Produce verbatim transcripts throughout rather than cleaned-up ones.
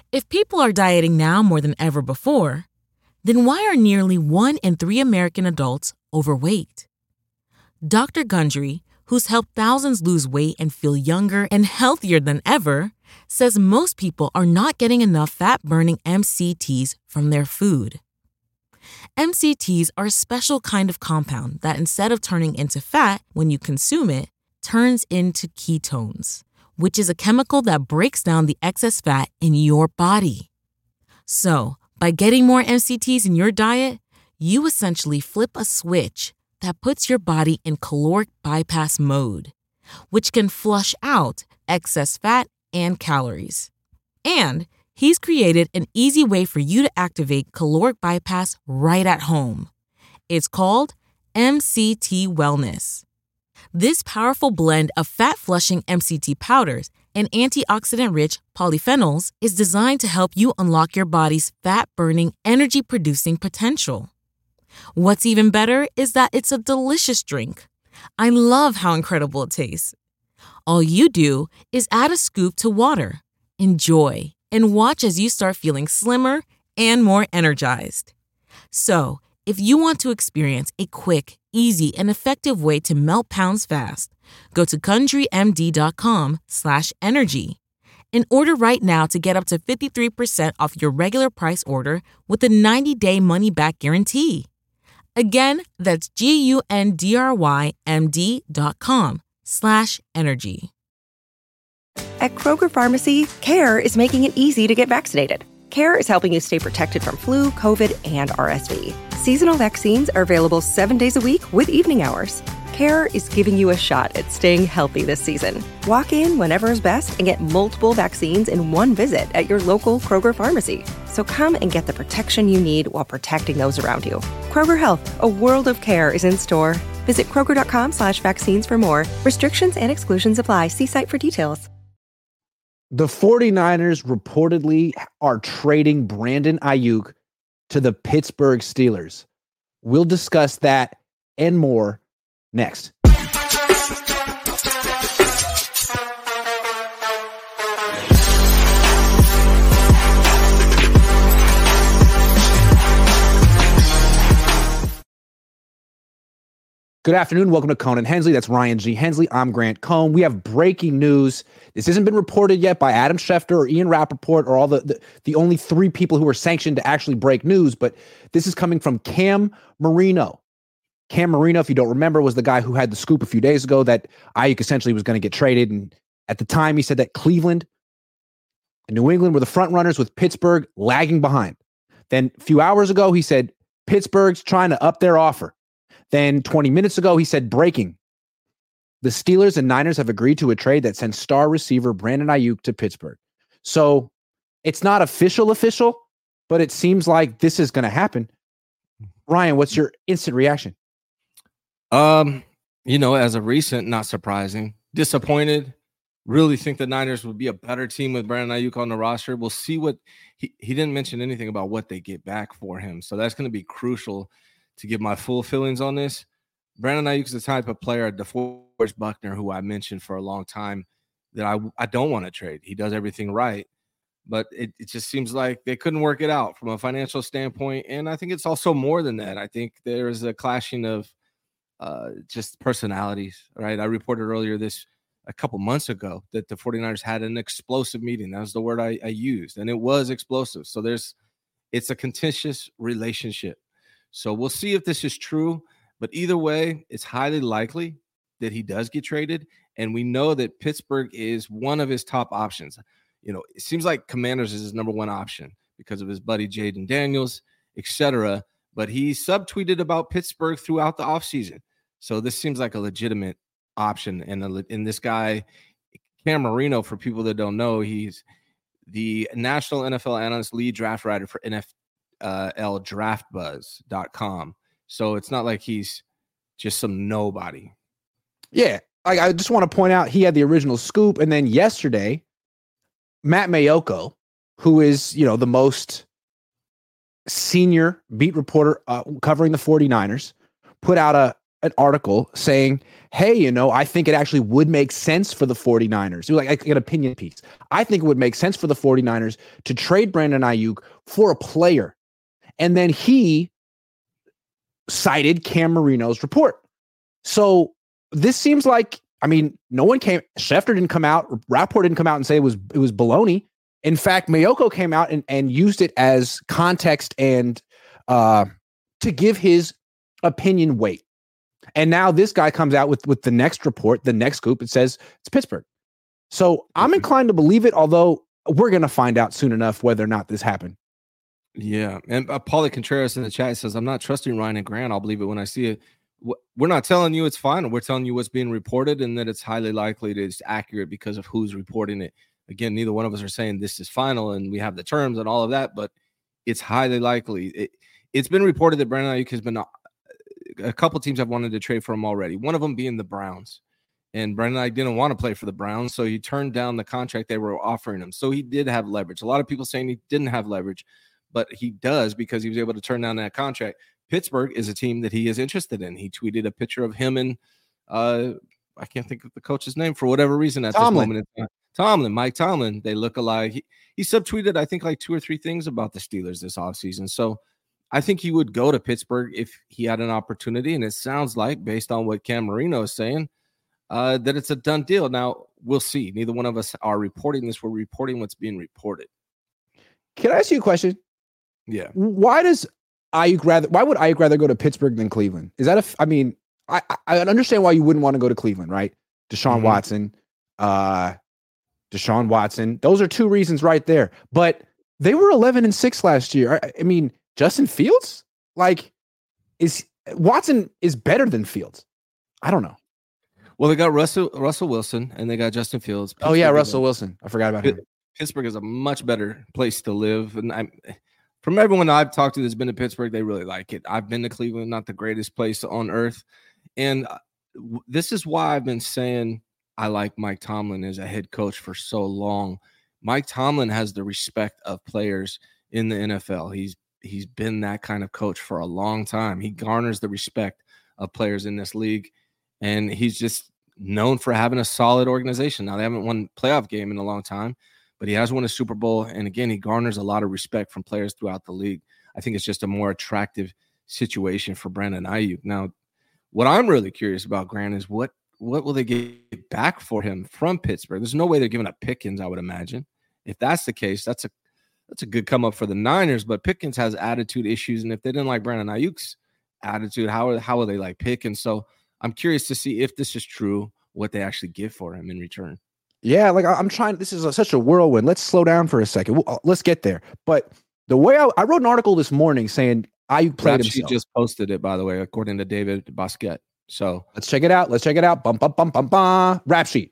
If people are dieting now more than ever before, then why are nearly one in three American adults overweight? Doctor Gundry, who's helped thousands lose weight and feel younger and healthier than ever, says most people are not getting enough fat-burning M C Ts from their food. M C Ts are a special kind of compound that, instead of turning into fat when you consume it, turns into ketones, which is a chemical that breaks down the excess fat in your body. So, by getting more M C Ts in your diet, you essentially flip a switch that puts your body in caloric bypass mode, which can flush out excess fat and calories. And he's created an easy way for you to activate caloric bypass right at home. It's called M C T Wellness. This powerful blend of fat-flushing M C T powders and antioxidant-rich polyphenols is designed to help you unlock your body's fat-burning, energy-producing potential. What's even better is that it's a delicious drink. I love how incredible it tastes. All you do is add a scoop to water, enjoy, and watch as you start feeling slimmer and more energized. So, if you want to experience a quick, easy, and effective way to melt pounds fast, go to GundryMD.com slash energy and order right now to get up to fifty-three percent off your regular price order with a ninety-day money-back guarantee. Again, that's G-U-N-D-R-Y-M-D dot com slash energy. At Kroger Pharmacy, CARE is making it easy to get vaccinated. CARE is helping you stay protected from flu, COVID, and R S V. Seasonal vaccines are available seven days a week with evening hours. CARE is giving you a shot at staying healthy this season. Walk in whenever is best and get multiple vaccines in one visit at your local Kroger Pharmacy. So come and get the protection you need while protecting those around you. Kroger Health, a world of care, is in store. Visit Kroger.com slash vaccines for more. Restrictions and exclusions apply. See site for details. The 49ers reportedly are trading Brandon Ayuk to the Pittsburgh Steelers. We'll discuss that and more next. Good afternoon. Welcome to Cohn and Hensley. That's Ryan G. Hensley. I'm Grant Cohn. We have breaking news. This hasn't been reported yet by Adam Schefter or Ian Rappaport or all the, the, the only three people who are sanctioned to actually break news, but this is coming from Cam Marino. Cam Marino, if you don't remember, was the guy who had the scoop a few days ago that Ayuk essentially was going to get traded. And at the time, he said that Cleveland and New England were the front runners with Pittsburgh lagging behind. Then a few hours ago, he said Pittsburgh's trying to up their offer. Then twenty minutes ago, he said breaking. The Steelers and Niners have agreed to a trade that sends star receiver Brandon Ayuk to Pittsburgh. So it's not official official, but it seems like this is going to happen. Ryan, what's your instant reaction? Um, you know, as a recent, not surprising, disappointed. Really think the Niners would be a better team with Brandon Ayuk on the roster. We'll see what he, he didn't mention anything about what they get back for him. So that's going to be crucial to give my full feelings on this. Brandon Ayuk is the type of player, DeForest Buckner, who I mentioned for a long time, that I, I don't want to trade. He does everything right, but it, it just seems like they couldn't work it out from a financial standpoint. And I think it's also more than that. I think there's a clashing of uh, just personalities, right? I reported earlier this a couple months ago that the 49ers had an explosive meeting. That was the word I, I used, and it was explosive. So there's, it's a contentious relationship. So we'll see if this is true, but either way, it's highly likely that he does get traded. And we know that Pittsburgh is one of his top options. You know, it seems like Commanders is his number one option because of his buddy Jaden Daniels, et cetera. But he subtweeted about Pittsburgh throughout the offseason. So this seems like a legitimate option. And, a, and this guy, Cam Marino, for people that don't know, he's the national N F L analyst, lead draft writer for N F L. Uh, L draft buzz dot com. So it's not like he's just some nobody. Yeah. I, I just want to point out he had the original scoop. And then yesterday, Matt Mayoko, who is, you know, the most senior beat reporter uh, covering the 49ers, put out a an article saying, hey, you know, I think it actually would make sense for the 49ers. It was like, like an opinion piece. I think it would make sense for the 49ers to trade Brandon Ayuk for a player. And then he cited Cam Marino's report. So this seems like, I mean, no one came, Schefter didn't come out, Rapport didn't come out and say it was it was baloney. In fact, Mayoko came out and, and used it as context and uh, to give his opinion weight. And now this guy comes out with, with the next report, the next scoop. It says it's Pittsburgh. So I'm inclined to believe it, although we're going to find out soon enough whether or not this happened. Yeah. And uh, Paulie Contreras in the chat says, I'm not trusting Ryan and Grant. I'll believe it when I see it. We're not telling you it's final. We're telling you what's being reported and that it's highly likely that it's accurate because of who's reporting it. Again, neither one of us are saying this is final and we have the terms and all of that, but it's highly likely. It, it's been reported that Brandon Ayuk has been a couple teams have wanted to trade for him already. One of them being the Browns. And Brandon Ayuk didn't want to play for the Browns, so he turned down the contract they were offering him. So he did have leverage. A lot of people saying he didn't have leverage, but he does because he was able to turn down that contract. Pittsburgh is a team that he is interested in. He tweeted a picture of him and uh, I can't think of the coach's name for whatever reason at Tomlin. this moment in time. Tomlin, Mike Tomlin. They look alike. He, he subtweeted, I think, like two or three things about the Steelers this offseason. So I think he would go to Pittsburgh if he had an opportunity. And it sounds like, based on what Cam Marino is saying, uh, that it's a done deal. Now, we'll see. Neither one of us are reporting this. We're reporting what's being reported. Can I ask you a question? Yeah. Why does Ayuk rather, why would Ayuk rather go to Pittsburgh than Cleveland? Is that a, I mean, I, I understand why you wouldn't want to go to Cleveland, right? Deshaun mm-hmm. Watson, uh, Deshaun Watson. Those are two reasons right there. But they were eleven and six last year. I, I mean, Justin Fields, like, is Watson is better than Fields? I don't know. Well, they got Russell Russell Wilson and they got Justin Fields. Pittsburgh oh yeah, Russell a, Wilson. I forgot about him. Pittsburgh is a much better place to live, and I'm from everyone I've talked to that's been to Pittsburgh, they really like it. I've been to Cleveland, not the greatest place on earth, and this is why I've been saying I like Mike Tomlin as a head coach for so long. Mike Tomlin has the respect of players in the N F L. He's he's been that kind of coach for a long time. He garners the respect of players in this league, and he's just known for having a solid organization. Now, they haven't won a playoff game in a long time, but he has won a Super Bowl, and again, he garners a lot of respect from players throughout the league. I think it's just a more attractive situation for Brandon Ayuk. Now, what I'm really curious about, Grant, is what what will they get back for him from Pittsburgh? There's no way they're giving up Pickens, I would imagine. If that's the case, that's a that's a good come up for the Niners, but Pickens has attitude issues, and if they didn't like Brandon Ayuk's attitude, how, how will they like Pickens? So I'm curious to see if this is true, what they actually give for him in return. Yeah, like I'm trying, this is a, such a whirlwind. Let's slow down for a second. We'll, let's get there. But the way I, I wrote an article this morning saying Ayuk played She himself. just posted it, by the way, according to David Bosquet. So let's check it out. Let's check it out. Bum, bum, bum, bum, bum. Rap sheet.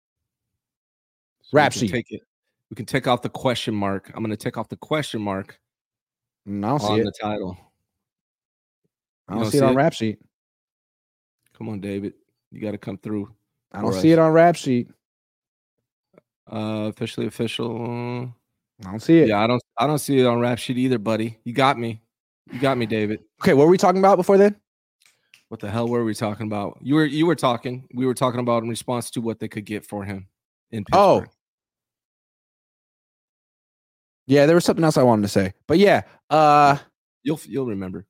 So Rap we sheet. Take it. We can take off the question mark. I'm going to take off the question mark no, I'll on see the it. title. I don't, don't see it on it? Rap sheet. Come on, David. You got to come through. I don't see us. it on Rap sheet. Uh, officially official. I don't see it. Yeah, I don't. I don't see it on Rap sheet either, buddy. You got me. You got me, David. Okay, what were we talking about before then? What the hell were we talking about? You were you were talking. We were talking about in response to what they could get for him in Pittsburgh. Oh. Yeah, there was something else I wanted to say. But yeah, uh you'll you'll remember.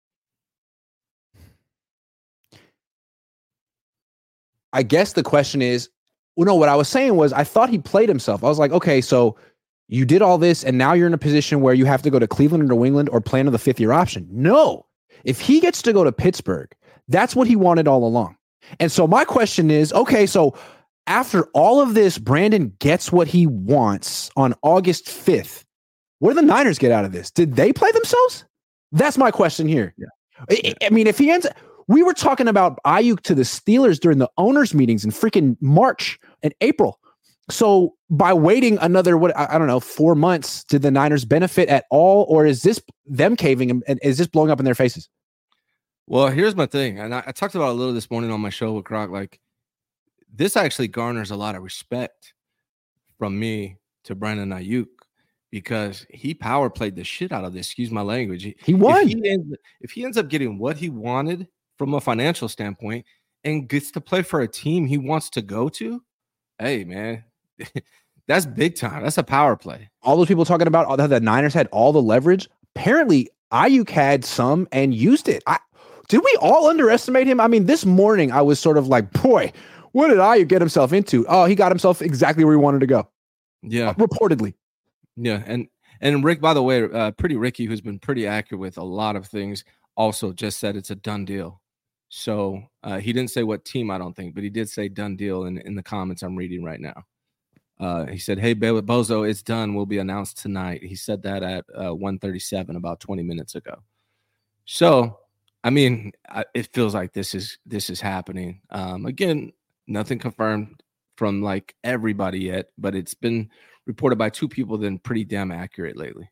I guess the question is, well, no, what I was saying was I thought he played himself. I was like, okay, so you did all this and now you're in a position where you have to go to Cleveland or New England or play another fifth year option. No. If he gets to go to Pittsburgh, that's what he wanted all along. And so my question is, okay, so after all of this, Brandon gets what he wants on August fifth. What do the Niners get out of this? Did they play themselves? That's my question here. Yeah. I, I mean, if he ends, we were talking about Ayuk to the Steelers during the owners' meetings in freaking March and April. So by waiting another, what I don't know, four months, did the Niners benefit at all, or is this them caving and is this blowing up in their faces? Well, here's my thing, and I, I talked about it a little this morning on my show with Croc. Like, this actually garners a lot of respect from me to Brandon Ayuk because he power played the shit out of this. Excuse my language. He, he won. If he, ends, if he ends up getting what he wanted from a financial standpoint and gets to play for a team he wants to go to, hey, man, that's big time. That's a power play. All those people talking about how the Niners had all the leverage. Apparently, Ayuk had some and used it. I, did we all underestimate him? I mean, this morning I was sort of like, boy, what did Ayuk get himself into? Oh, he got himself exactly where he wanted to go. Yeah. Uh, reportedly. Yeah. And and Rick, by the way, uh, Pretty Ricky, who's been pretty accurate with a lot of things, also just said it's a done deal. So uh, he didn't say what team, I don't think, but he did say done deal in, in the comments I'm reading right now. Uh, he said, hey, Bozo, it's done. Will be announced tonight. He said that at uh, one thirty-seven, about twenty minutes ago. So, I mean, I, it feels like this is this is happening. Um, again, nothing confirmed from like everybody yet, but it's been reported by two people that are pretty damn accurate lately.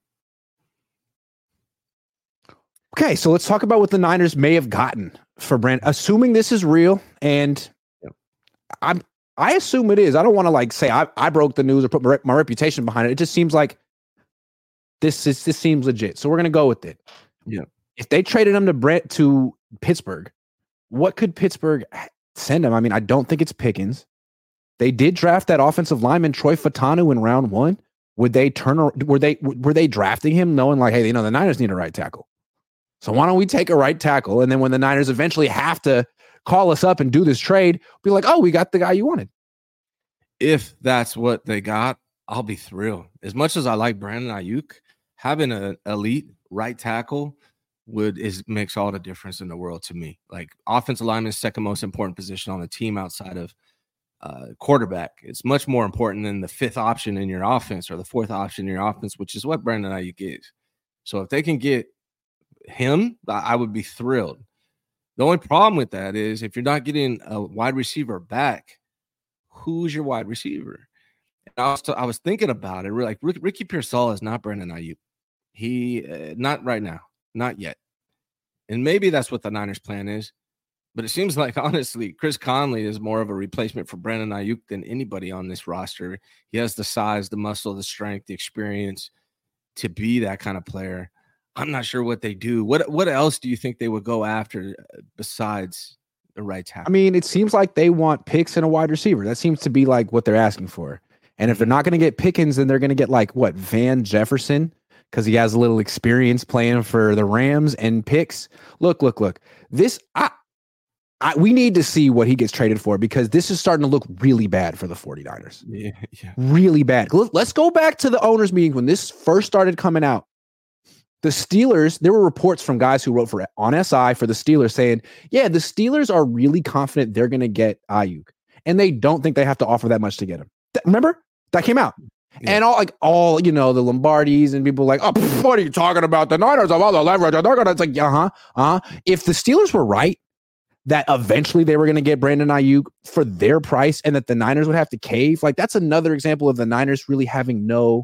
Okay, so let's talk about what the Niners may have gotten for Brand. Assuming this is real, and yeah. I'm I assume it is. I don't want to like say I, I broke the news or put my, my reputation behind it. It just seems like this is this seems legit. So we're gonna go with it. Yeah. If they traded him to Brent to Pittsburgh, what could Pittsburgh send him? I mean, I don't think it's Pickens. They did draft that offensive lineman Troy Fatanu in round one. Would they turn? Were they were they drafting him knowing like, hey, you know, the Niners need a right tackle? So why don't we take a right tackle? And then when the Niners eventually have to call us up and do this trade, be like, oh, we got the guy you wanted. If that's what they got, I'll be thrilled. As much as I like Brandon Ayuk, having an elite right tackle would is makes all the difference in the world to me. Like offensive lineman is second most important position on the team outside of uh, quarterback. It's much more important than the fifth option in your offense or the fourth option in your offense, which is what Brandon Ayuk is. So if they can get him, I would be thrilled. The only problem with that is if you're not getting a wide receiver back, who's your wide receiver? And I was, t- I was thinking about it. We're like, Rick, Ricky Pearsall is not Brandon Ayuk. He, uh, not right now, not yet. And maybe that's what the Niners' plan is. But it seems like, honestly, Chris Conley is more of a replacement for Brandon Ayuk than anybody on this roster. He has the size, the muscle, the strength, the experience to be that kind of player. I'm not sure what they do. What what else do you think they would go after besides the right tackle? I mean, it seems like they want picks and a wide receiver. That seems to be like what they're asking for. And if they're not going to get Pickens, then they're going to get like what, Van Jefferson, because he has a little experience playing for the Rams and picks. Look, look, look. This I, I we need to see what he gets traded for because this is starting to look really bad for the 49ers. Yeah, yeah. Really bad. Let's go back to the owners' meeting when this first started coming out. The Steelers, there were reports from guys who wrote for on S I for the Steelers saying, yeah, the Steelers are really confident they're going to get Ayuk, and they don't think they have to offer that much to get him. Th- remember? That came out. Yeah. And all like all, you know, the Lombardis and people like, oh, pff, what are you talking about? The Niners have all the leverage. They're gonna, it's like, uh-huh, uh-huh. If the Steelers were right that eventually they were going to get Brandon Ayuk for their price and that the Niners would have to cave, like that's another example of the Niners really having no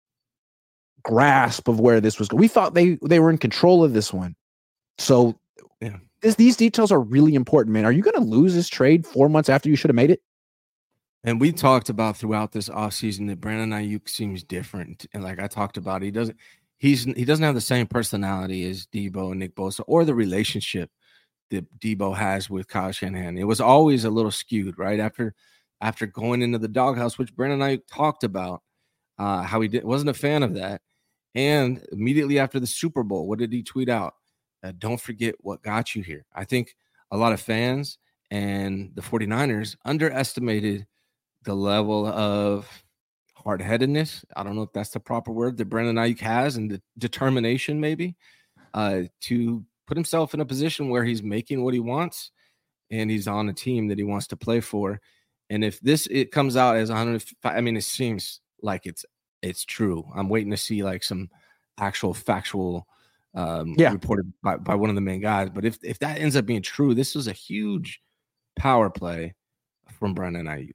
grasp of where this was going. We thought they they were in control of this one. So yeah. this, these details are really important, man. Are you going to lose this trade four months after you should have made it? And we talked about throughout this offseason that Brandon Ayuk seems different. And like I talked about, he doesn't he's he doesn't have the same personality as Debo and Nick Bosa or the relationship that Debo has with Kyle Shanahan. It was always a little skewed, right? After after going into the doghouse, which Brandon Ayuk talked about, uh, how he did, wasn't a fan of that. And immediately after the Super Bowl, what did he tweet out? Uh, don't forget what got you here. I think a lot of fans and the 49ers underestimated the level of hard-headedness. I don't know if that's the proper word that Brandon Ayuk has, and the determination maybe uh, to put himself in a position where he's making what he wants and he's on a team that he wants to play for. And if this it comes out as one hundred, I mean, it seems like it's It's true. I'm waiting to see like some actual factual um, yeah. reported by, by one of the main guys. But if, if that ends up being true, this is a huge power play from Brandon Ayuk.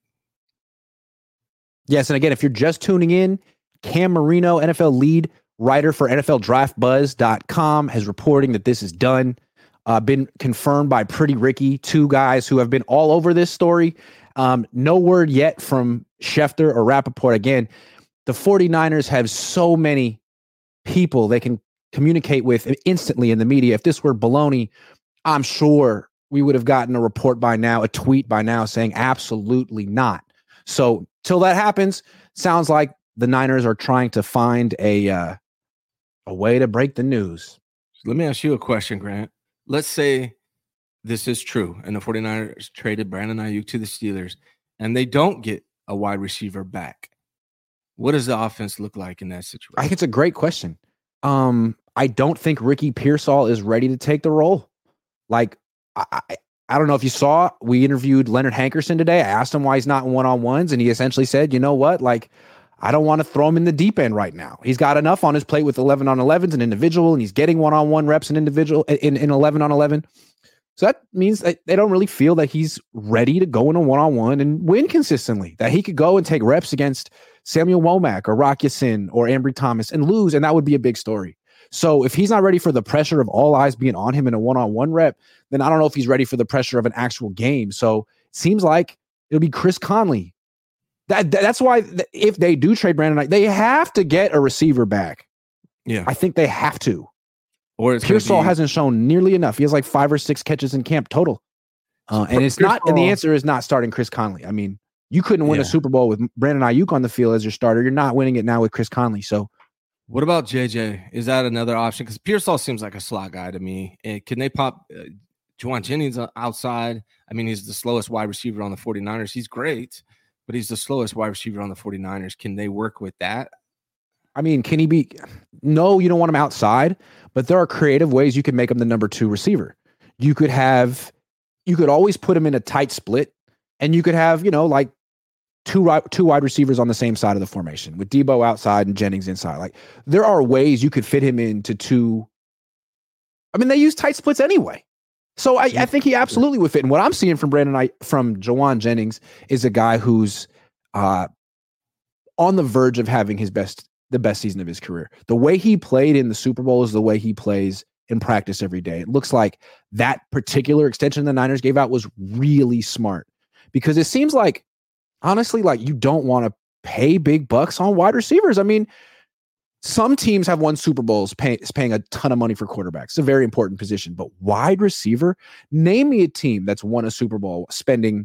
Yes, and again, if you're just tuning in, Cam Marino, N F L lead writer for N F L Draft Buzz dot com, has reporting that this is done. Uh, been confirmed by Pretty Ricky, two guys who have been all over this story. Um, no word yet from Schefter or Rappaport. Again, the 49ers have so many people they can communicate with instantly in the media. If this were baloney, I'm sure we would have gotten a report by now, a tweet by now saying absolutely not. So till that happens, sounds like the Niners are trying to find a uh, a way to break the news. Let me ask you a question, Grant. Let's say this is true and the 49ers traded Brandon Ayuk to the Steelers and they don't get a wide receiver back. What does the offense look like in that situation? I think it's a great question. Um, I don't think Ricky Pearsall is ready to take the role. Like, I, I, I don't know if you saw, we interviewed Leonard Hankerson today. I asked him why he's not in one-on-ones, and he essentially said, you know what, like, I don't want to throw him in the deep end right now. He's got enough on his plate with eleven on elevens and individual, and he's getting one-on-one reps in individual in, in eleven on eleven. So that means that they don't really feel that he's ready to go in a one-on-one and win consistently, that he could go and take reps against Samuel Womack or Rock Ya-Sin or Ambry Thomas and lose, and that would be a big story. So if he's not ready for the pressure of all eyes being on him in a one-on-one rep, then I don't know if he's ready for the pressure of an actual game. So it seems like it'll be Chris Conley. That, that That's why if they do trade Brandon Knight, they have to get a receiver back. Yeah. I think they have to. Or it's Pearsall be- hasn't shown nearly enough. He has like five or six catches in camp total. Uh, and it's Pearsall, not, and the answer is not starting Chris Conley. I mean, you couldn't win yeah. a Super Bowl with Brandon Ayuk on the field as your starter. You're not winning it now with Chris Conley. So what about J J? Is that another option? Because Pearsall seems like a slot guy to me. And can they pop uh, Juwan Jennings outside? I mean, he's the slowest wide receiver on the 49ers. He's great, but he's the slowest wide receiver on the 49ers. Can they work with that? I mean, can he be? No, you don't want him outside, but there are creative ways you can make him the number two receiver. You could have, you could always put him in a tight split, and you could have, you know, like two two wide receivers on the same side of the formation with Debo outside and Jennings inside. Like there are ways you could fit him into two. I mean, they use tight splits anyway. So I, I think he absolutely would fit. And what I'm seeing from Brandon, I, from Juwan Jennings is a guy who's uh, on the verge of having his best, the best season of his career. The way he played in the Super Bowl is the way he plays in practice every day. It looks like that particular extension the Niners gave out was really smart because it seems like, honestly, like you don't want to pay big bucks on wide receivers. I mean, some teams have won Super Bowls pay, paying a ton of money for quarterbacks. It's a very important position, but wide receiver, name me a team that's won a Super Bowl spending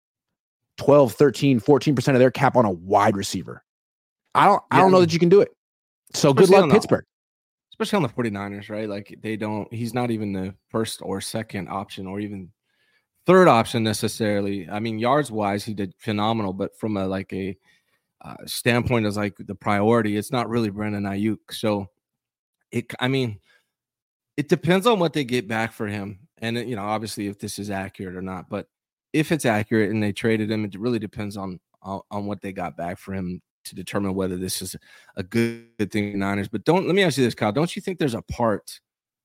twelve, thirteen, fourteen percent of their cap on a wide receiver. I don't, yeah, I don't know that you can do it. So good luck, Pittsburgh. Especially on the 49ers, right? Like they don't, he's not even the first or second option or even third option necessarily. I mean, yards wise, he did phenomenal, but from a like a uh, standpoint as like the priority, it's not really Brandon Ayuk. So it, I mean, it depends on what they get back for him, and you know, obviously, if this is accurate or not. But if it's accurate and they traded him, it really depends on on, on what they got back for him to determine whether this is a good, good thing for the Niners. But don't let me ask you this, Kyle. Don't you think there's a part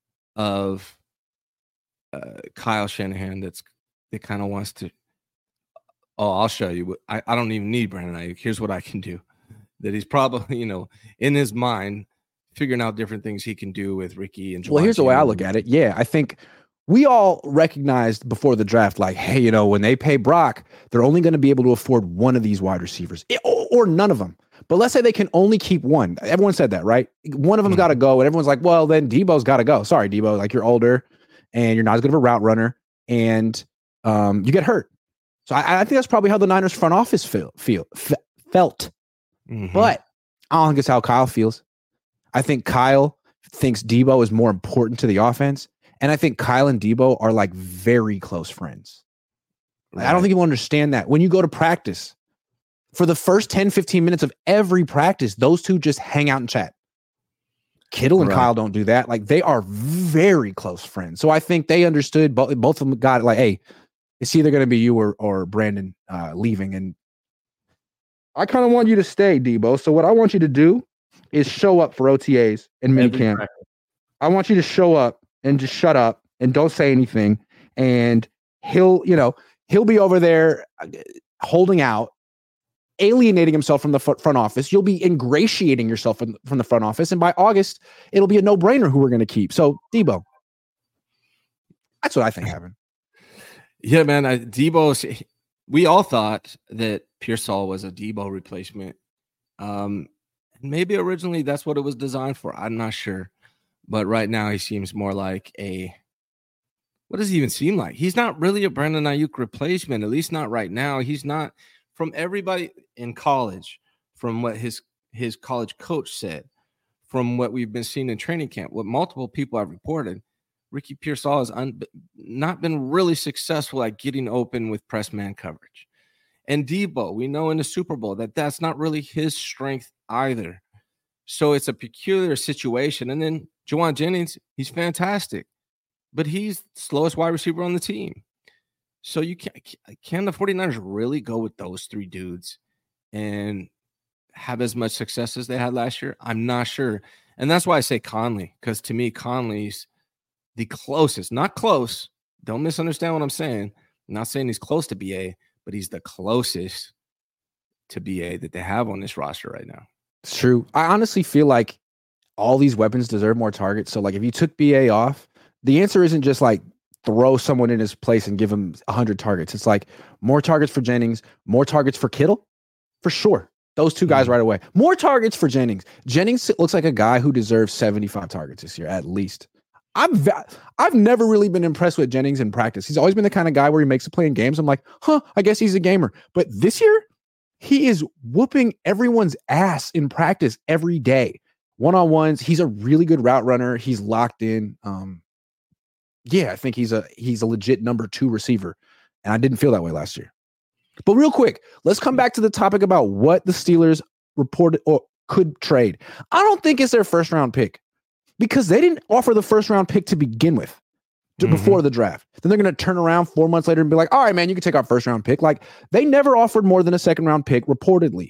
of uh, Kyle Shanahan that's that kind of wants to, oh, I'll show you. I, I don't even need Brandon Ayuk. Here's what I can do. That he's probably, you know, in his mind, figuring out different things he can do with Ricky and Juwan. Well, here's the way I look at it. Yeah, I think we all recognized before the draft, like, hey, you know, when they pay Brock, they're only going to be able to afford one of these wide receivers or, or none of them. But let's say they can only keep one. Everyone said that, right? One of them's mm-hmm. got to go. And everyone's like, well, then Debo's got to go. Sorry, Debo. Like, you're older and you're not as good of a route runner and um, you get hurt. So I, I think that's probably how the Niners front office feel, feel f- felt. Mm-hmm. But I don't think it's how Kyle feels. I think Kyle thinks Debo is more important to the offense. And I think Kyle and Debo are like very close friends. Right. I don't think you understand that. When you go to practice, for the first ten, fifteen minutes of every practice, those two just hang out and chat. Kittle and right. Kyle don't do that. Like, they are very close friends. So I think they understood, both, both of them got it, like, hey, it's either going to be you or, or Brandon uh, leaving. And I kind of want you to stay, Debo. So what I want you to do is show up for O T As and minicamp. I want you to show up and just shut up and don't say anything. And he'll, you know, he'll be over there holding out, alienating himself from the front office. You'll be ingratiating yourself from, from the front office. And by August, it'll be a no-brainer who we're going to keep. So, Debo, that's what I think happened. Yeah, man. I, Debo, we all thought that Pearsall was a Debo replacement. Um, maybe originally that's what it was designed for. I'm not sure. But right now he seems more like a, what does he even seem like? He's not really a Brandon Ayuk replacement, at least not right now. He's not. From everybody in college, from what his his college coach said, from what we've been seeing in training camp, what multiple people have reported, Ricky Pearsall has un- not been really successful at getting open with press man coverage. And Debo, we know in the Super Bowl that that's not really his strength either. So it's a peculiar situation. And then Jauan Jennings, he's fantastic, but he's the slowest wide receiver on the team. So you can't, can the 49ers really go with those three dudes and have as much success as they had last year? I'm not sure. And that's why I say Conley, because to me, Conley's the closest, not close. Don't misunderstand what I'm saying. I'm not saying he's close to B A, but he's the closest to B A that they have on this roster right now. It's true. I honestly feel like all these weapons deserve more targets. So like if you took B A off, the answer isn't just like throw someone in his place and give him one hundred targets. It's like more targets for Jennings, more targets for Kittle, for sure. Those two guys mm-hmm. right away. More targets for Jennings. Jennings looks like a guy who deserves seventy-five targets this year, at least. I'm va- I've never really been impressed with Jennings in practice. He's always been the kind of guy where he makes a play in games. I'm like, huh, I guess he's a gamer. But this year, he is whooping everyone's ass in practice every day. One-on-ones. He's a really good route runner. He's locked in. Um, Yeah, I think he's a he's a legit number two receiver, and I didn't feel that way last year. But real quick, let's come back to the topic about what the Steelers reported or could trade. I don't think it's their first round pick because they didn't offer the first round pick to begin with to, mm-hmm. before the draft. Then they're going to turn around four months later and be like, all right, man, you can take our first round pick. Like they never offered more than a second round pick reportedly.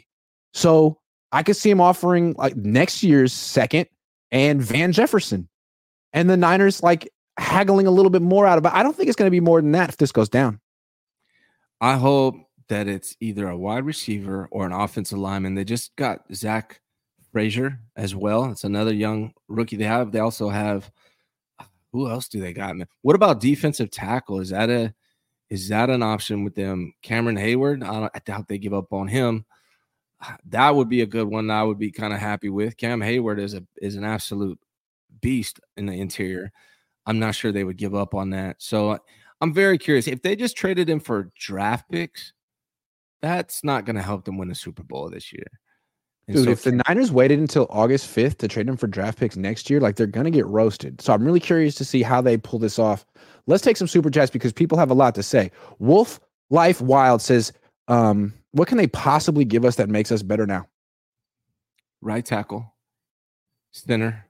So I could see him offering like next year's second and Van Jefferson, and the Niners like haggling a little bit more out of it. I don't think it's going to be more than that if this goes down. I hope that it's either a wide receiver or an offensive lineman. They just got Zach Frazier as well. It's another young rookie they have. They also have, who else do they got, man? What about defensive tackle? Is that a is that an option with them? Cameron Hayward? I, don't, I doubt they give up on him. That would be a good one I would be kind of happy with. Cam Hayward is a is an absolute beast in the interior. I'm not sure they would give up on that. So I'm very curious. If they just traded him for draft picks, that's not going to help them win the Super Bowl this year. And Dude, so if the Niners waited until August fifth to trade him for draft picks next year, like they're going to get roasted. So I'm really curious to see how they pull this off. Let's take some super chats because people have a lot to say. Wolf Life Wild says, um, what can they possibly give us that makes us better now? Right tackle, center,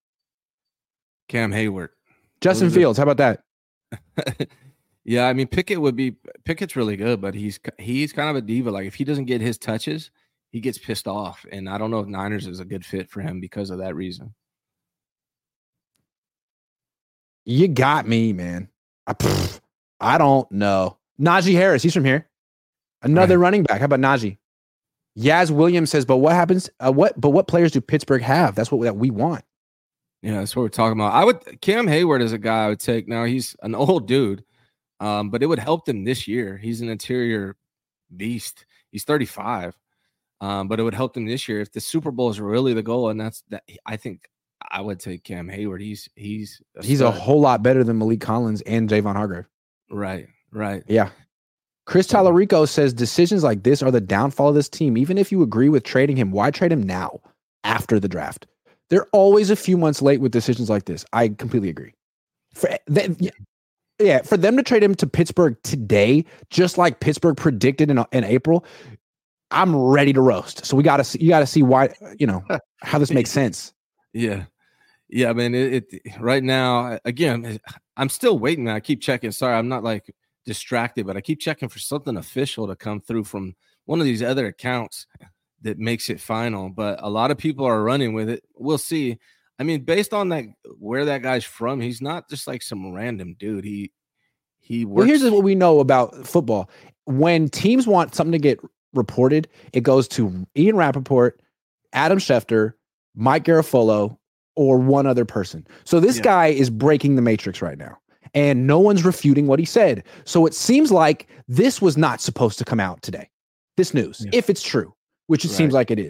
Cam Hayward. Justin Fields, how about that? Yeah, I mean Pickett would be Pickett's really good, but he's he's kind of a diva. Like if he doesn't get his touches, he gets pissed off, and I don't know if Niners is a good fit for him because of that reason. You got me, man. I, pff, I don't know. Najee Harris, he's from here. Another right. running back. How about Najee? Yaz Williams says, but what happens? Uh, what? But what players do Pittsburgh have? That's what that we want. Yeah, that's what we're talking about. I would Cam Hayward is a guy I would take. Now he's an old dude, um, but it would help them this year. He's an interior beast. He's thirty-five, um, but it would help them this year if the Super Bowl is really the goal. And that's that. I think I would take Cam Hayward. He's he's a he's stud. A whole lot better than Malik Collins and Javon Hargrave. Right, right. Yeah. Chris Tallarico says decisions like this are the downfall of this team. Even if you agree with trading him, why trade him now after the draft? They're always a few months late with decisions like this. I completely agree. For they, yeah, for them to trade him to Pittsburgh today, just like Pittsburgh predicted in, in April, I'm ready to roast. So we got to you got to see why, you know, how this makes sense. Yeah, yeah. I mean, it, it right now. Again, I'm still waiting. I keep checking. Sorry, I'm not like distracted, but I keep checking for something official to come through from one of these other accounts that makes it final, but a lot of people are running with it. We'll see. I mean, based on that, where that guy's from, he's not just like some random dude. He, he works. Well, here's what we know about football. When teams want something to get reported, it goes to Ian Rappaport, Adam Schefter, Mike Garafolo, or one other person. So this yeah. guy is breaking the matrix right now, and no one's refuting what he said. So it seems like this was not supposed to come out today, this news, yeah. if it's true. Which it right. seems like it is.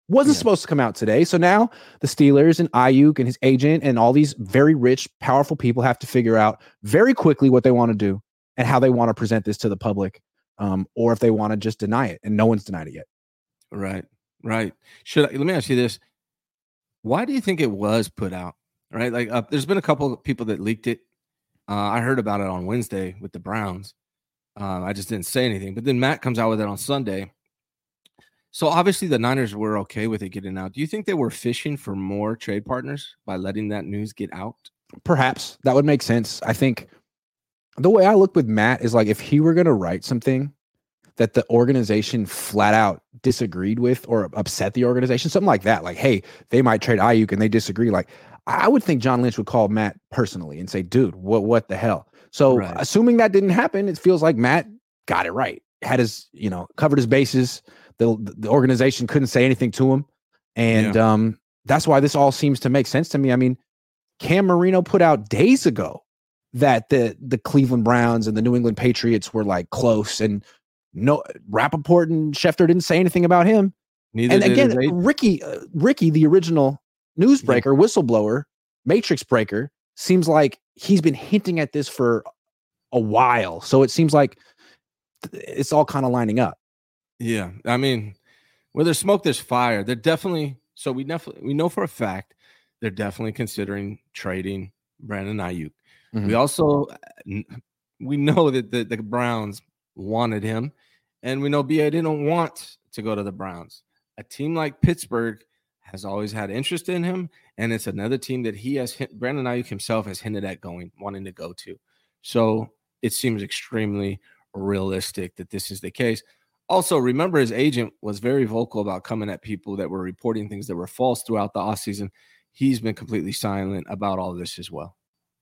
Wasn't Yeah. supposed to come out today. So now the Steelers and Ayuk and his agent and all these very rich, powerful people have to figure out very quickly what they want to do and how they want to present this to the public, um, or if they want to just deny it. And no one's denied it yet. Right, right. Should I, let me ask you this. Why do you think it was put out? Right? Like uh, there's been a couple of people that leaked it. Uh, I heard about it on Wednesday with the Browns. Uh, I just didn't say anything. But then Matt comes out with it on Sunday. So obviously the Niners were okay with it getting out. Do you think they were fishing for more trade partners by letting that news get out? Perhaps that would make sense. I think the way I look with Matt is like if he were going to write something that the organization flat out disagreed with or upset the organization, something like that, like, hey, they might trade Ayuk and they disagree. Like, I would think John Lynch would call Matt personally and say, dude, what, what the hell? So Right. assuming that didn't happen, it feels like Matt got it right. Had his, you know, covered his bases. The, the organization couldn't say anything to him. And Yeah. um, that's why this all seems to make sense to me. I mean, Cam Marino put out days ago that the the Cleveland Browns and the New England Patriots were like close, and no Rappaport and Schefter didn't say anything about him. Neither And did again, his agent. Ricky, uh, Ricky, the original newsbreaker, whistleblower, matrix breaker, seems like he's been hinting at this for a while. So it seems like th- it's all kind of lining up. Yeah, I mean, where there's smoke, there's fire. They're definitely so we definitely we know for a fact they're definitely considering trading Brandon Ayuk. Mhm. We also we know that the, the Browns wanted him, and we know B A didn't want to go to the Browns. A team like Pittsburgh has always had interest in him, and it's another team that he has Brandon Ayuk himself has hinted at going wanting to go to. So it seems extremely realistic that this is the case. Also, remember his agent was very vocal about coming at people that were reporting things that were false throughout the offseason. He's been completely silent about all this as well.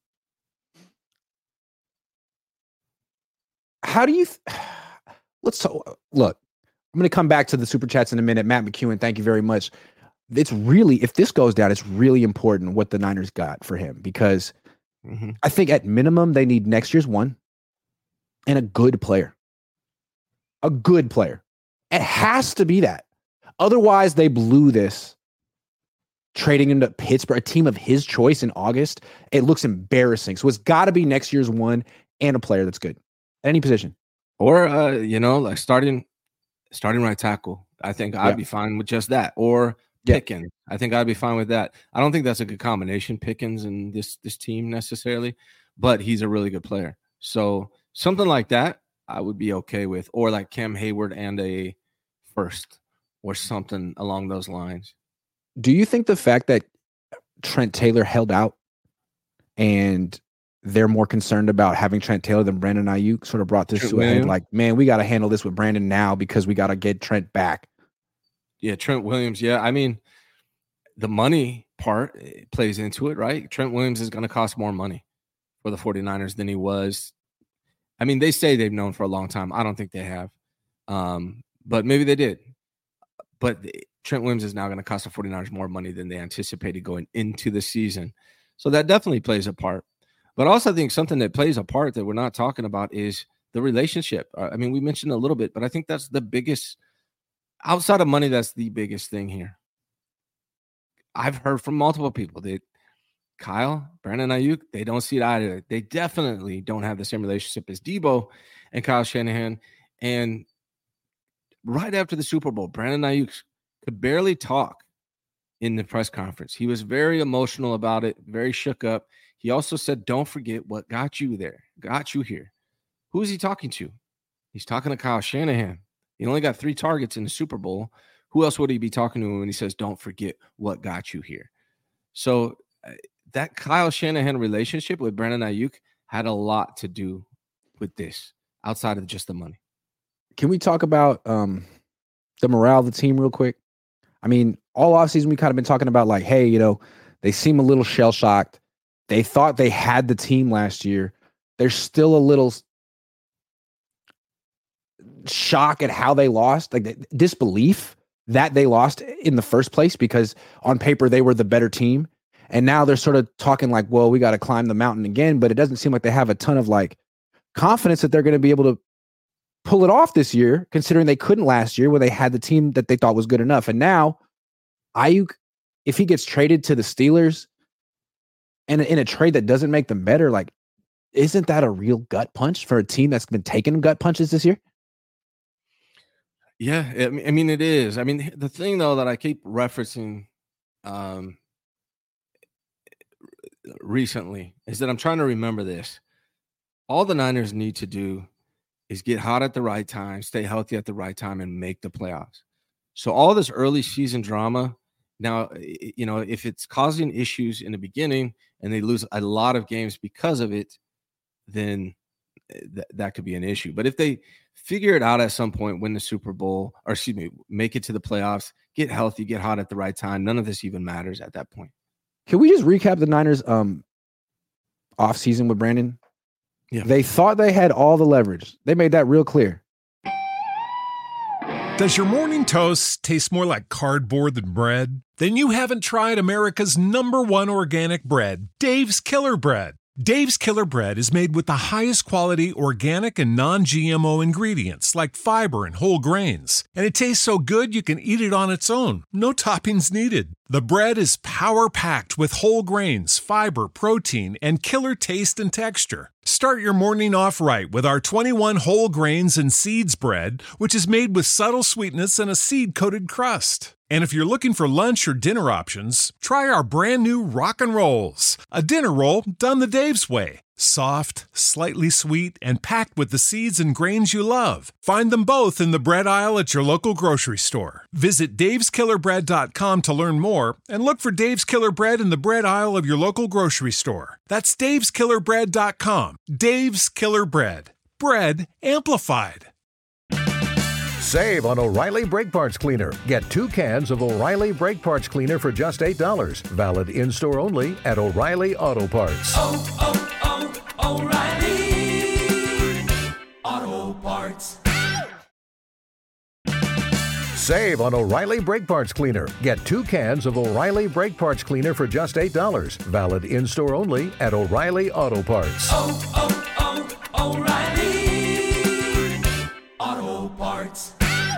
How do you th- let's talk, look, I'm going to come back to the super chats in a minute. Matt McEwen, thank you very much. It's really, if this goes down, it's really important what the Niners got for him, because Mm-hmm. I think at minimum they need next year's one and a good player. A good player. It has to be that. Otherwise, they blew this trading into Pittsburgh, a team of his choice in August. It looks embarrassing. So it's got to be next year's one and a player that's good at any position. Or, uh, you know, like starting starting right tackle. I think I'd Yeah. be fine with just that. Or Yeah. Pickens. I think I'd be fine with that. I don't think that's a good combination, Pickens and this this team necessarily, but he's a really good player. So something like that, I would be okay with. Or like Cam Hayward and a first or something along those lines. Do you think the fact that Trent Taylor held out and they're more concerned about having Trent Taylor than Brandon Ayuk sort of brought this Trent to a head? Williams. Like, man, we got to handle this with Brandon now because we got to get Trent back. Yeah, Trent Williams. Yeah, I mean, the money part eh, plays into it, right? Trent Williams is going to cost more money for the 49ers than he was. I mean, they say they've known for a long time. I don't think they have. Um, but maybe they did. But the- Trent Williams is now going to cost the 49ers more money than they anticipated going into the season. So that definitely plays a part. But also I think something that plays a part that we're not talking about is the relationship. Uh, I mean, we mentioned a little bit, but I think that's the biggest – outside of money, that's the biggest thing here. I've heard from multiple people that Kyle, Brandon Ayuk, they don't see it either. They definitely don't have the same relationship as Debo and Kyle Shanahan. And right after the Super Bowl, Brandon Ayuk could barely talk in the press conference. He was very emotional about it, very shook up. He also said, don't forget what got you there, got you here. Who is he talking to? He's talking to Kyle Shanahan. He only got three targets in the Super Bowl. Who else would he be talking to when he says, don't forget what got you here? So uh, that Kyle Shanahan relationship with Brandon Ayuk had a lot to do with this outside of just the money. Can we talk about um, the morale of the team real quick? I mean, all offseason we kind of been talking about like, hey, you know, they seem a little shell-shocked. They thought they had the team last year. There's still a little shock at how they lost, like the disbelief that they lost in the first place because on paper they were the better team. And now they're sort of talking like, well, we got to climb the mountain again. But it doesn't seem like they have a ton of like confidence that they're going to be able to pull it off this year, considering they couldn't last year when they had the team that they thought was good enough. And now Ayuk, if he gets traded to the Steelers and in a trade that doesn't make them better, like, isn't that a real gut punch for a team that's been taking gut punches this year? Yeah, I mean, it is. I mean, the thing, though, that I keep referencing um, recently is that I'm trying to remember this. All the Niners need to do is get hot at the right time, stay healthy at the right time, and make the playoffs. So all this early season drama, now, you know, if it's causing issues in the beginning and they lose a lot of games because of it, then th- that could be an issue. But if they figure it out at some point, win the Super Bowl, or excuse me, make it to the playoffs, get healthy, get hot at the right time, none of this even matters at that point. Can we just recap the Niners um off season with Brandon? Yeah. They thought they had all the leverage. They made that real clear. Does your morning toast taste more like cardboard than bread? Then you haven't tried America's number one organic bread, Dave's Killer Bread. Dave's Killer Bread is made with the highest quality organic and non-G M O ingredients like fiber and whole grains. And it tastes so good you can eat it on its own. No toppings needed. The bread is power-packed with whole grains, fiber, protein, and killer taste and texture. Start your morning off right with our twenty-one whole grains and seeds bread, which is made with subtle sweetness and a seed-coated crust. And if you're looking for lunch or dinner options, try our brand new Rock and Rolls, a dinner roll done the Dave's way. Soft, slightly sweet, and packed with the seeds and grains you love. Find them both in the bread aisle at your local grocery store. Visit daves killer bread dot com to learn more and look for Dave's Killer Bread in the bread aisle of your local grocery store. That's daves killer bread dot com. Dave's Killer Bread. Bread amplified. Save on O'Reilly Brake Parts Cleaner. Get two cans of O'Reilly Brake Parts Cleaner for just eight dollars. Valid in-store only at O'Reilly Auto Parts. Oh, oh, oh, O'Reilly Auto Parts. Save on O'Reilly Brake Parts Cleaner. Get two cans of O'Reilly Brake Parts Cleaner for just eight dollars. Valid in-store only at O'Reilly Auto Parts. Oh, oh, oh, O'Reilly Auto Parts.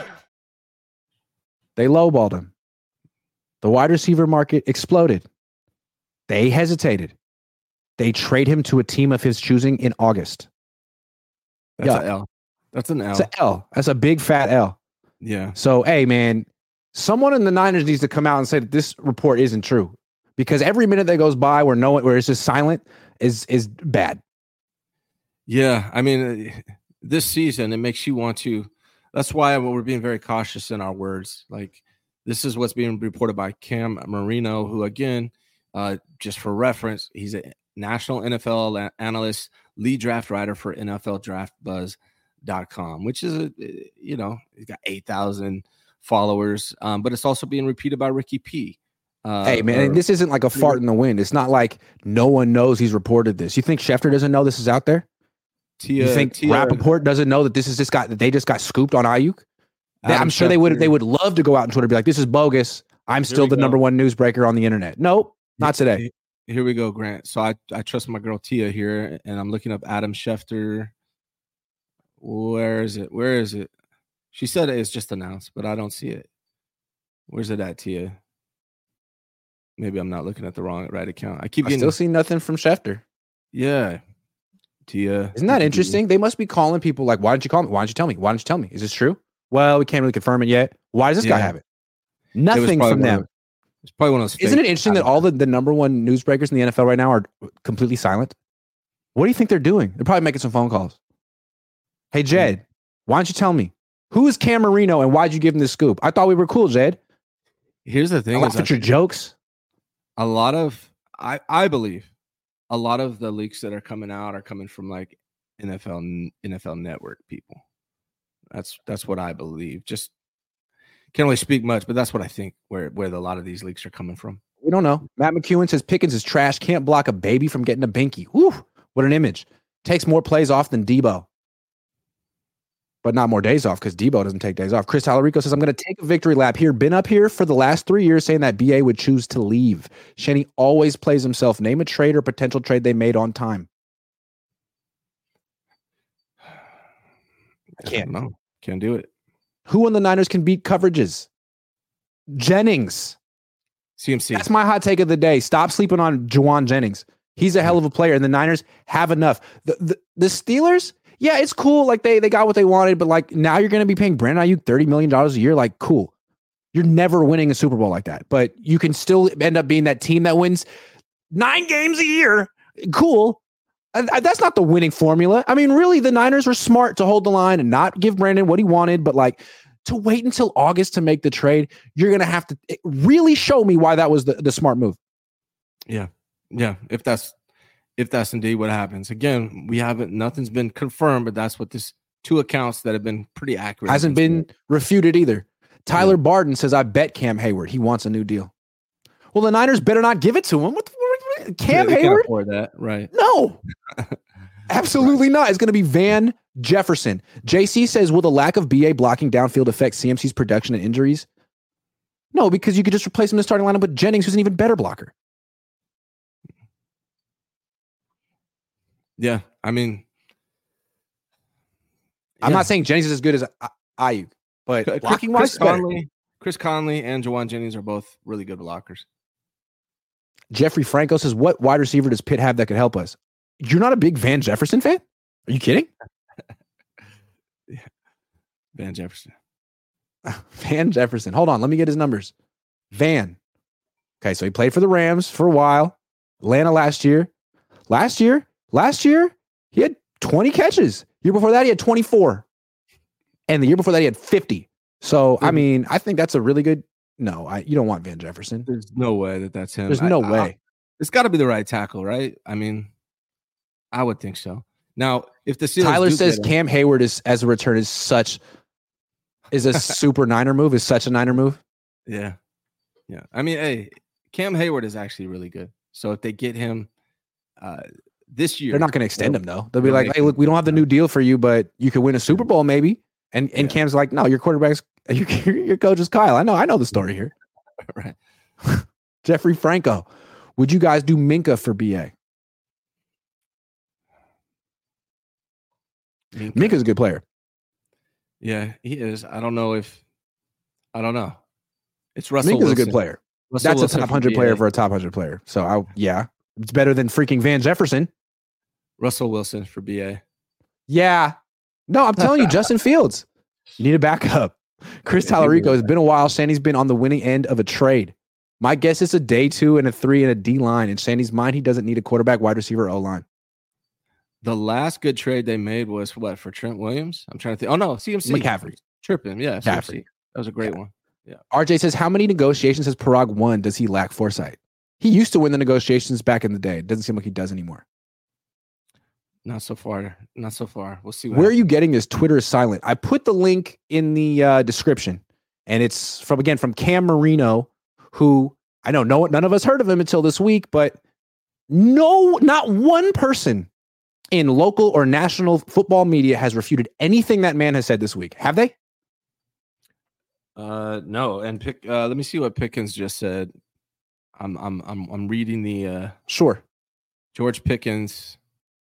They lowballed him. The wide receiver market exploded. They hesitated. They trade him to a team of his choosing in August. That's yeah. an L. That's an L. It's an L. That's a big fat L. Yeah. So, hey, man, someone in the Niners needs to come out and say that this report isn't true, because every minute that goes by where no one, where it's just silent is is bad. Yeah, I mean, this season it makes you want to. That's why we're being very cautious in our words. Like, this is what's being reported by Cam Marino, who, again, uh, just for reference, he's a national N F L analyst, lead draft writer for N F L Draft Buzz dot com, which is, a, you know, he's got eight thousand followers, um, but it's also being repeated by Ricky P. Uh, hey, man, or, this isn't like a fart in the wind. It's not like no one knows he's reported this. You think Schefter doesn't know this is out there? Tia, you think Tia, Rappaport doesn't know that this is just got that they just got scooped on Ayuk? They, I'm sure Schefter, they would they would love to go out on Twitter and be like, "This is bogus. I'm still the go. number one newsbreaker on the internet." Nope, not today. Here we go, Grant. So I, I trust my girl Tia here, and I'm looking up Adam Schefter. Where is it? Where is it? She said it's just announced, but I don't see it. Where's it at, Tia? Maybe I'm not looking at the wrong right account. I keep I getting still see nothing from Schefter. Yeah. Tia. Isn't that interesting? They must be calling people like, why didn't you call me? Why didn't you tell me? Why didn't you tell me? Is this true? Well, we can't really confirm it yet. Why does this yeah. guy have it? Nothing it from them. Of, it's probably one of those. Isn't it interesting that all the, the number one newsbreakers in the N F L right now are completely silent? What do you think they're doing? They're probably making some phone calls. Hey, Jed, mm-hmm. why don't you tell me? Who is Cam Marino and why'd you give him this scoop? I thought we were cool, Jed. Here's the thing. I laugh at your jokes. A lot of, I, I believe, a lot of the leaks that are coming out are coming from like N F L N F L Network people. That's that's what I believe. Just can't really speak much, but that's what I think where where the, a lot of these leaks are coming from. We don't know. Matt McEwen says Pickens is trash. Can't block a baby from getting a binky. Whew, what an image. Takes more plays off than Debo. But not more days off because Debo doesn't take days off. Chris Talarico says, I'm going to take a victory lap here. Been up here for the last three years saying that B A would choose to leave. Shenny always plays himself. Name a trade or potential trade they made on time. I can't. No, can't do it. Who on the Niners can beat coverages? Jennings. C M C. That's my hot take of the day. Stop sleeping on Juwan Jennings. He's a hell of a player, and the Niners have enough. The the, the Steelers, yeah, it's cool. Like they they got what they wanted, but like now you're going to be paying Brandon Ayuk thirty million dollars a year. Like, cool. You're never winning a Super Bowl like that, but you can still end up being that team that wins nine games a year. Cool. Uh, That's not the winning formula. I mean, really, the Niners were smart to hold the line and not give Brandon what he wanted, but like to wait until August to make the trade, you're going to have to really show me why that was the, the smart move. Yeah. Yeah. If that's, if that's indeed what happens. Again, we haven't, nothing's been confirmed, but that's what this two accounts that have been pretty accurate. Hasn't been refuted either. Tyler yeah. Barden says, I bet Cam Hayward, he wants a new deal. Well, the Niners better not give it to him. What the, what, Cam yeah, Hayward? Can't afford that, right? No, absolutely not. It's going to be Van Jefferson. J C says, will the lack of B A blocking downfield affect C M C's production and injuries? No, because you could just replace him in the starting lineup with Jennings, who's an even better blocker. Yeah, I mean, I'm yeah. not saying Jennings is as good as Ayuk, but Chris, blocking Chris wise, Conley, Chris Conley and Juwan Jennings are both really good blockers. Jeffrey Franco says, what wide receiver does Pitt have that could help us? You're not a big Van Jefferson fan? Are you kidding? yeah. Van Jefferson. Van Jefferson. Hold on. Let me get his numbers. Van. Okay, so he played for the Rams for a while. Atlanta last year. Last year, last year, he had twenty catches. Year before that, he had twenty-four. And the year before that, he had fifty. So, I mean, I think that's a really good. No, I, you don't want Van Jefferson. There's no way that that's him. There's no I, way. I, it's got to be the right tackle, right? I mean, I would think so. Now, if the Steelers Tyler do says get him, Cam Hayward is as a return is such is a super Niner move. Is such a Niner move. Yeah, yeah. I mean, hey, Cam Hayward is actually really good. So if they get him uh, this year, they're not going to extend him though. They'll be like, "Hey, look, we don't have the new deal for you, but you could win a Super Bowl maybe." And and Yeah. Cam's like, "No, your quarterback's your, your coach is Kyle. I know, I know the story here." right. Jeffrey Franco, would you guys do Minka for B A? Minka. Minka's a good player. Yeah, he is. I don't know if I don't know. It's Russell Minka's Wilson. a good player. Russell That's Wilson a top for hundred B A. player for a top hundred player. So I yeah, it's better than freaking Van Jefferson. Russell Wilson for B A. Yeah. No, I'm telling you, Justin Fields. You need a backup. Chris Tallarico, it's been a while. Sandy's been on the winning end of a trade. My guess is a day two and a three and a D line. In Sandy's mind, he doesn't need a quarterback, wide receiver, O line. The last good trade they made was what for Trent Williams? I'm trying to think. Oh no, C M C. McCaffrey. Tripping. Yeah, C M C. McCaffrey. That was a great Yeah. one. Yeah. R J says, how many negotiations has Parag won? Does he lack foresight? He used to win the negotiations back in the day. It doesn't seem like he does anymore. Not so far. Not so far. We'll see. What Where are happens. you getting this? Twitter is silent. I put the link in the uh, description, and it's from again from Cam Marino, who I know no none of us heard of him until this week, but no, not one person in local or national football media has refuted anything that man has said this week. Have they? Uh, no. And pick. Uh, let me see what Pickens just said. I'm. I'm. I'm. I'm reading the. Uh, Sure. George Pickens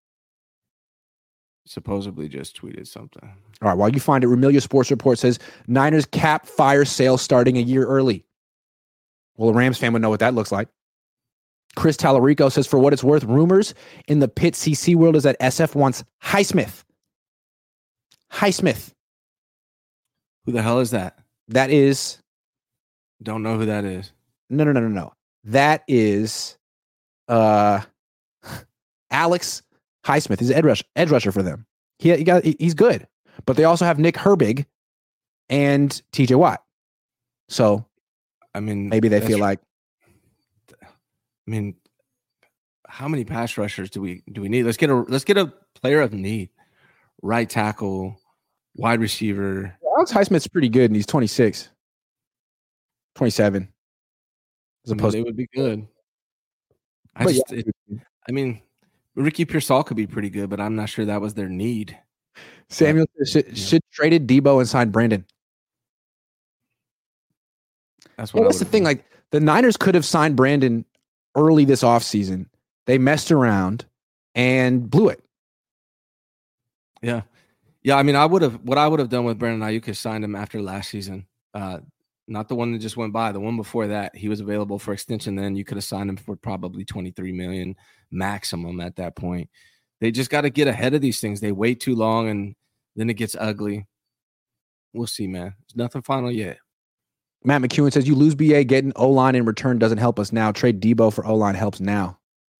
supposedly just tweeted something. All right. While you find it, Rumelia Sports Report says Niners cap fire sale starting a year early. Well, a Rams fan would know what that looks like. Chris Tallarico says, for what it's worth, rumors in the Pitt C C world is that S F wants Highsmith. Highsmith. Who the hell is that? That is, Don't know who that is. no, no, no, no, no. That is uh, Alex Highsmith. He's an edge, rush, edge rusher for them. He, he got, he- he's good. But they also have Nick Herbig and T J Watt. So I mean, maybe they that's- feel like, I mean, how many pass rushers do we do we need? Let's get a let's get a player of need. Right tackle, wide receiver. Alex Highsmith's pretty good, and he's twenty-six, twenty-seven. As I mean, opposed they would be good. I But just, yeah. it- I mean, Ricky Pearsall could be pretty good, but I'm not sure that was their need. Samuel should, should traded Debo and signed Brandon. That's what. Well, I that's the would've thing. done. Like the Niners could have signed Brandon early this offseason. They messed around and blew it. Yeah, yeah. I mean, I would have. What I would have done with Brandon Ayuk is signed him after last season. Uh, not the one that just went by. The one before that, he was available for extension. Then you could have signed him for probably twenty-three million dollars maximum at that point. They just got to get ahead of these things. They wait too long, and then it gets ugly. We'll see, man. There's nothing final yet. Matt McEwen says, you lose B A, getting O-line in return doesn't help us now. Trade Debo for O-line helps now.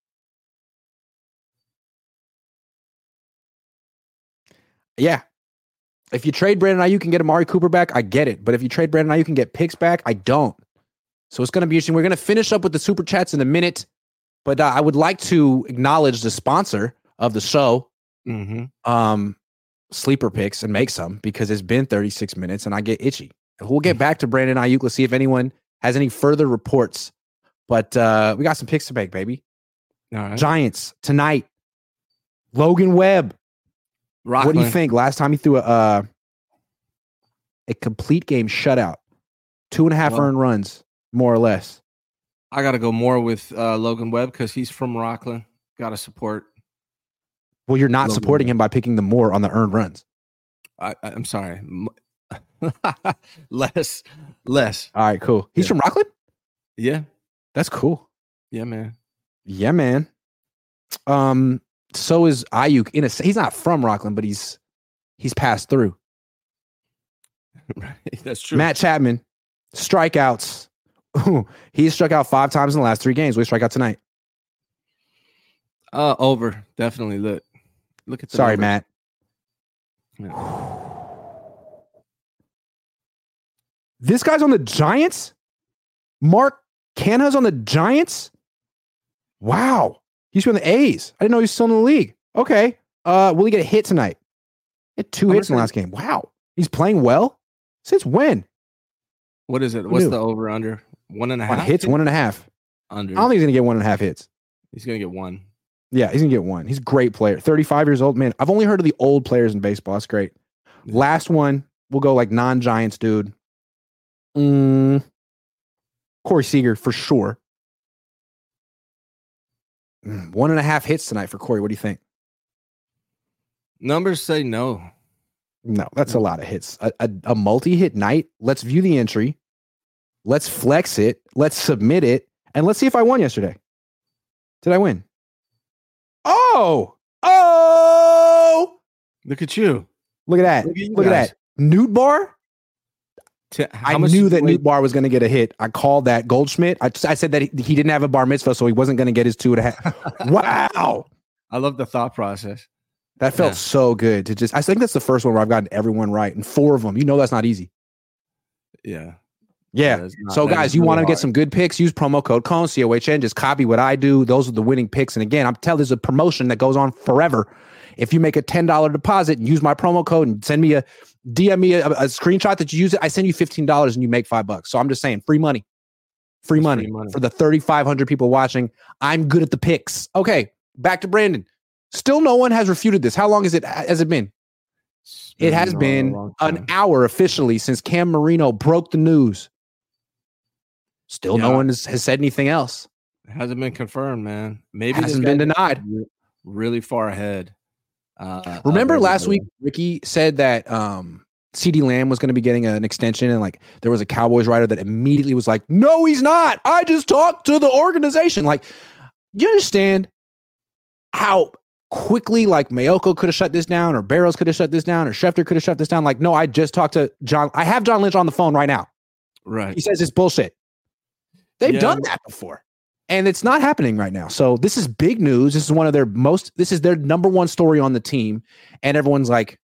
Yeah. If you trade Brandon Ayuk and get Amari Cooper back, I get it. But if you trade Brandon Ayuk and get picks back, I don't. So it's going to be interesting. We're going to finish up with the Super Chats in a minute. But uh, I would like to acknowledge the sponsor of the show, mm-hmm. um, Sleeper Picks, and make some because it's been thirty-six minutes and I get itchy. We'll get back to Brandon Ayuk. Let's see if anyone has any further reports. But uh, we got some picks to make, baby. All right. Giants tonight. Logan Webb. Rockland. What do you think? Last time he threw a uh, a complete game shutout, two and a half well, earned runs, more or less. I got to go more with uh, Logan Webb because he's from Rockland. Got to support. Well, you're not Logan supporting Webb. him by picking the more on the earned runs. I, I'm sorry. less, less. All right, cool. He's yeah. from Rockland? Yeah. That's cool. Yeah, man. Yeah, man. Um, so is Ayuk. In a, he's not from Rockland, but he's he's passed through. Right. That's true. Matt Chapman, strikeouts. He's struck out five times in the last three games. We strike out tonight. Uh, over. Definitely. Look. Look at the Sorry, numbers. Matt. Yeah. This guy's on the Giants? Mark Canha's on the Giants? Wow. He's from the A's. I didn't know he was still in the league. Okay. Uh, will he get a hit tonight? He had two hits in the last game. Wow. He's playing well? Since when? What is it? What's the over under? One and a half? On hits, one and a half. Under. I don't think he's going to get one and a half hits. He's going to get one. Yeah, he's going to get one. He's a great player. thirty-five years old. Man, I've only heard of the old players in baseball. That's great. Yeah. Last one. We'll go like non-Giants, dude. Mm, Corey Seager for sure. Mm, one and a half hits tonight for Corey. What do you think? Numbers say no. No, that's a lot of hits. A, a, a multi-hit night. Let's view the entry. Let's flex it. Let's submit it. And let's see if I won yesterday. Did I win? Oh! Oh! Look at you. Look at that. Look at, you Look at guys. that. Newt Bar? T- I much knew did that you weigh- Newt Bar was going to get a hit. I called that Goldschmidt. I, I said that he, he didn't have a bar mitzvah, so he wasn't going to get his two and a half. Wow. I love the thought process. That felt Yeah. so good to just, I think that's the first one where I've gotten everyone right and four of them. You know, that's not easy. Yeah. Yeah. That is not- so that guys, is you really want to hard. get some good picks, use promo code CONE, C O H N, just copy what I do. Those are the winning picks. And again, I'm telling, there's a promotion that goes on forever. If you make a ten dollars deposit and use my promo code and send me a, D M me a, a screenshot that you use it, I send you fifteen dollars and you make five bucks. So I'm just saying, free money. Free That's money, free money. for the thirty-five hundred people watching. I'm good at the picks. Okay, back to Brandon. Still no one has refuted this. How long has it has it been? It's It has a been long an time. hour officially since Cam Marino broke the news. Still no Yeah. one has, has said anything else. It hasn't been confirmed, man. Maybe this Hasn't guy been is denied. re- Really far ahead. Uh, Remember of last week, everybody. Ricky said that um, CeeDee Lamb was going to be getting an extension, and like there was a Cowboys writer that immediately was like, "No, he's not. I just talked to the organization." Like, you understand how quickly like Mayoko could have shut this down, or Barrows could have shut this down, or Schefter could have shut this down. Like, no, I just talked to John. I have John Lynch on the phone right now. Right. He says it's bullshit. They've Yeah. done that before. And it's not happening right now. So this is big news. This is one of their most, this is their number one story on the team. And everyone's like,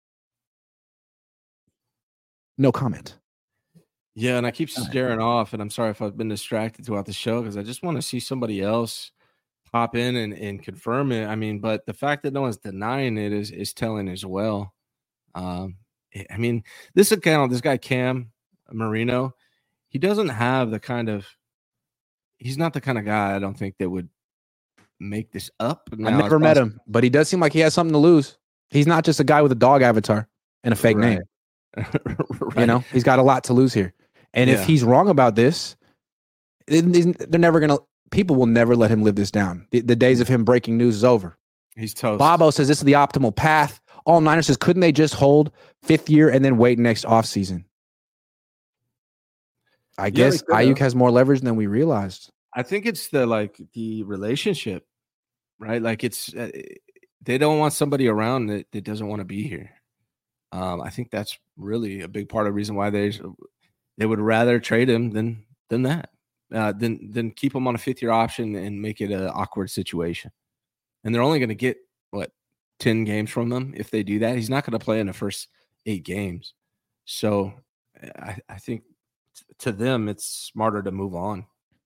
no comment. Yeah, and I keep staring off, and I'm sorry if I've been distracted throughout the show because I just want to see somebody else pop in and, and confirm it. I mean, but the fact that no one's denying it is is telling as well. Um, I mean, this account, this guy Cam Marino, he doesn't have the kind of, he's not the kind of guy I don't think that would make this up. I've Now, never it's met possible- him, but he does seem like he has something to lose. He's not just a guy with a dog avatar and a fake Right. name. Right. You know, he's got a lot to lose here. And if Yeah. he's wrong about this, it- it- they're never going to, people will never let him live this down. The, the days of him breaking news is over. He's toast. Bobo says this is the optimal path. All Niners says, couldn't they just hold fifth year and then wait next offseason? I guess yeah, Ayuk has more leverage than we realized. I think it's the like the relationship, right? Like it's uh, they don't want somebody around that, that doesn't want to be here. Um, I think that's really a big part of the reason why they they would rather trade him than than that, uh, than than keep him on a fifth year option and make it an awkward situation. And they're only going to get what ten games from them if they do that. He's not going to play in the first eight games, so I, I think t- to them it's smarter to move on.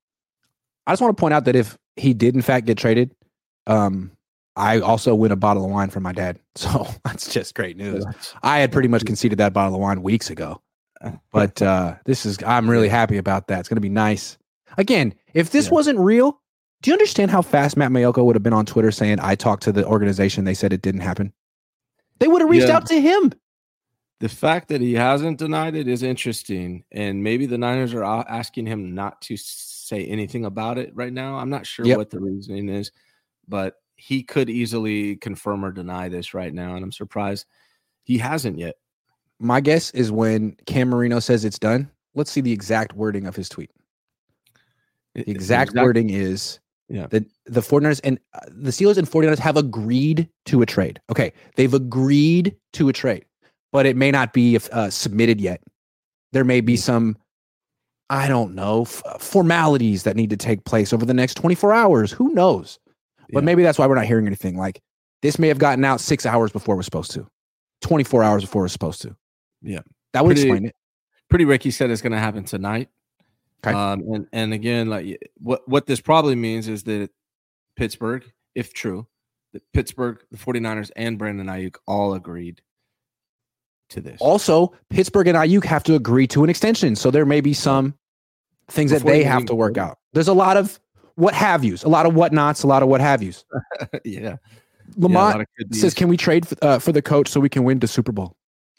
I just want to point out that if he did in fact get traded, um, I also win a bottle of wine from my dad. So that's just great news. I had pretty much conceded that bottle of wine weeks ago, but uh, this is, I'm really happy about that. It's going to be nice. Again, if this yeah. wasn't real, do you understand how fast Matt Mayoko would have been on Twitter saying, I talked to the organization, they said it didn't happen? They would have reached yeah. out to him. The fact that he hasn't denied it is interesting. And maybe the Niners are asking him not to say anything about it right now. I'm not sure yep. what the reasoning is, but he could easily confirm or deny this right now. And I'm surprised he hasn't yet. My guess is when Cam Marino says it's done, let's see the exact wording of his tweet. The exact, exact wording is yeah. that the 49ers and uh, the Steelers and 49ers have agreed to a trade. Okay. They've agreed to a trade, but it may not be uh, submitted yet. There may be some, I don't know, f- formalities that need to take place over the next twenty-four hours. Who knows? But yeah. maybe that's why we're not hearing anything. Like this may have gotten out six hours before it was supposed to, twenty-four hours before it was supposed to. Yeah. That would pretty, explain it. Pretty Ricky said it's going to happen tonight. Okay. Um, and, and again, like what, what this probably means is that Pittsburgh, if true, that Pittsburgh, the 49ers, and Brandon Ayuk all agreed to this. Also, Pittsburgh and Ayuk have to agree to an extension. So there may be some things Before that they have to work out. There's a lot of what have yous, a lot of whatnots, a lot of what have yous. yeah. Lamont yeah, says, can we trade for, uh, for the coach so we can win the Super Bowl?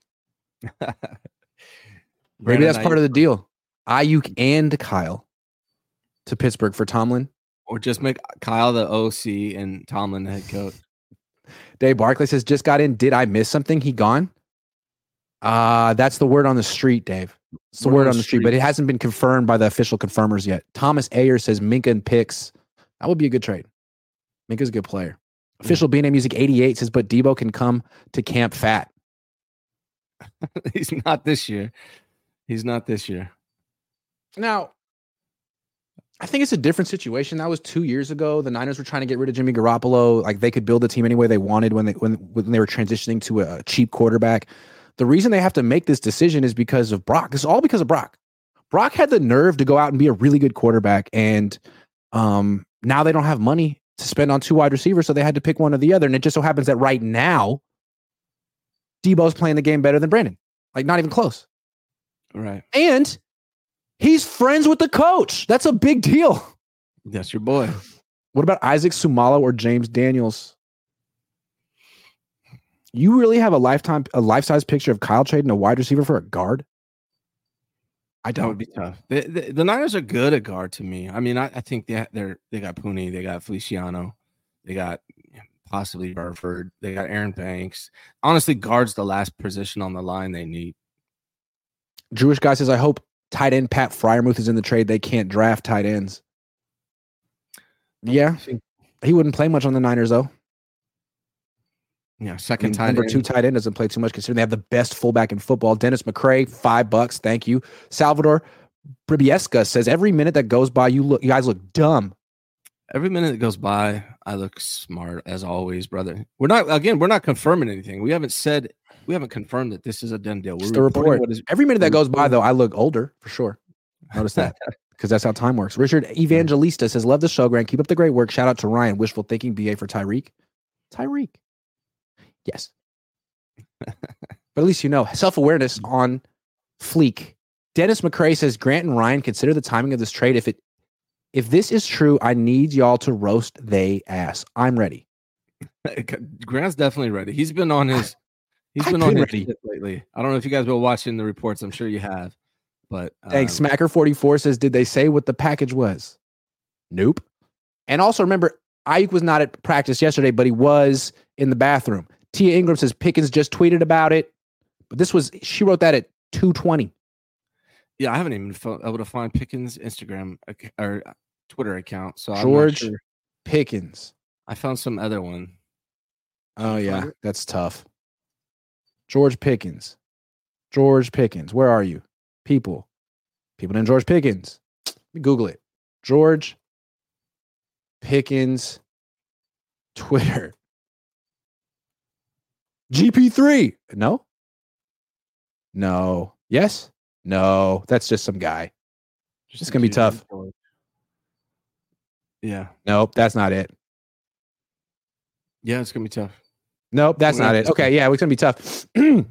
Maybe that's part of the deal. Ayuk and Kyle to Pittsburgh for Tomlin. Or just make Kyle the O C and Tomlin the head coach. Dave Barkley says, just got in. Did I miss something? He gone? Uh, that's the word on the street, Dave. It's the word, word on the street, street, but it hasn't been confirmed by the official confirmers yet. Thomas Ayer says Minkah and picks. That would be a good trade. Minkah's a good player. Official B N A Music eighty-eight says, but Debo can come to camp fat. He's not this year. He's not this year. Now, I think it's a different situation. That was two years ago. The Niners were trying to get rid of Jimmy Garoppolo. Like they could build a team any way they wanted when they when, when they were transitioning to a cheap quarterback. The reason they have to make this decision is because of Brock. It's all because of Brock. Brock had the nerve to go out and be a really good quarterback, and um, now they don't have money to spend on two wide receivers, so they had to pick one or the other. And it just so happens that right now, Debo's playing the game better than Brandon. Like not even close. Right. And he's friends with the coach. That's a big deal. That's your boy. What about Isaac Sumalo or James Daniels? You really have a lifetime, a life-size picture of Kyle trading a wide receiver for a guard? I don't. That would be tough. The, the, the Niners are good at guard to me. I mean, I, I think they they're they got Pooney, they got Feliciano, they got possibly Burford, they got Aaron Banks. Honestly, guard's the last position on the line they need. Jewish guy says, I hope tight end Pat Freiermuth is in the trade. They can't draft tight ends. Yeah, he wouldn't play much on the Niners though. Yeah, second I mean, tight number end. two tight end doesn't play too much considering they have the best fullback in football. Dennis McCray, five bucks. Thank you. Salvador Bribieska says every minute that goes by, you look, you guys look dumb. Every minute that goes by, I look smart as always, brother. We're not again. We're not confirming anything. We haven't said. We haven't confirmed that this is a done deal. We're the report. What is, every minute that goes by, though, I look older for sure. Notice that because that's how time works. Richard Evangelista says, "Love the show, Grant. Keep up the great work. Shout out to Ryan. Wishful thinking. B A for Tyreek. Tyreek. Yes." But at least you know, self-awareness on fleek. Dennis McCray says, Grant and Ryan, consider the timing of this trade. If it, if this is true, I need y'all to roast they ass. I'm ready. Grant's definitely ready. He's been on his, he's been, been on ready. his shit lately. I don't know if you guys been watching the reports. I'm sure you have. But um, thanks. Smacker forty-four says, did they say what the package was? Nope. And also remember, Ayuk was not at practice yesterday, but he was in the bathroom. Tia Ingram says Pickens just tweeted about it, but this was, she wrote that at two twenty. Yeah, I haven't even been able to find Pickens' Instagram ac- or Twitter account. So George I'm not sure. Pickens. I found some other one. Did Oh you yeah, find it? that's tough. George Pickens. George Pickens. Where are you? People. People named George Pickens. Let me Google it. George Pickens Twitter. G P three. No. No. Yes. No. That's just some guy. Just It's a gonna be dude tough. named George. Yeah. Nope. That's not it. Yeah, it's gonna be tough. Nope. That's We're not gonna it. have to Okay. see. Yeah, it's gonna be tough.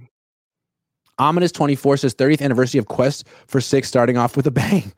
Ominous twenty-four says thirtieth anniversary of Quest for Six starting off with a bang.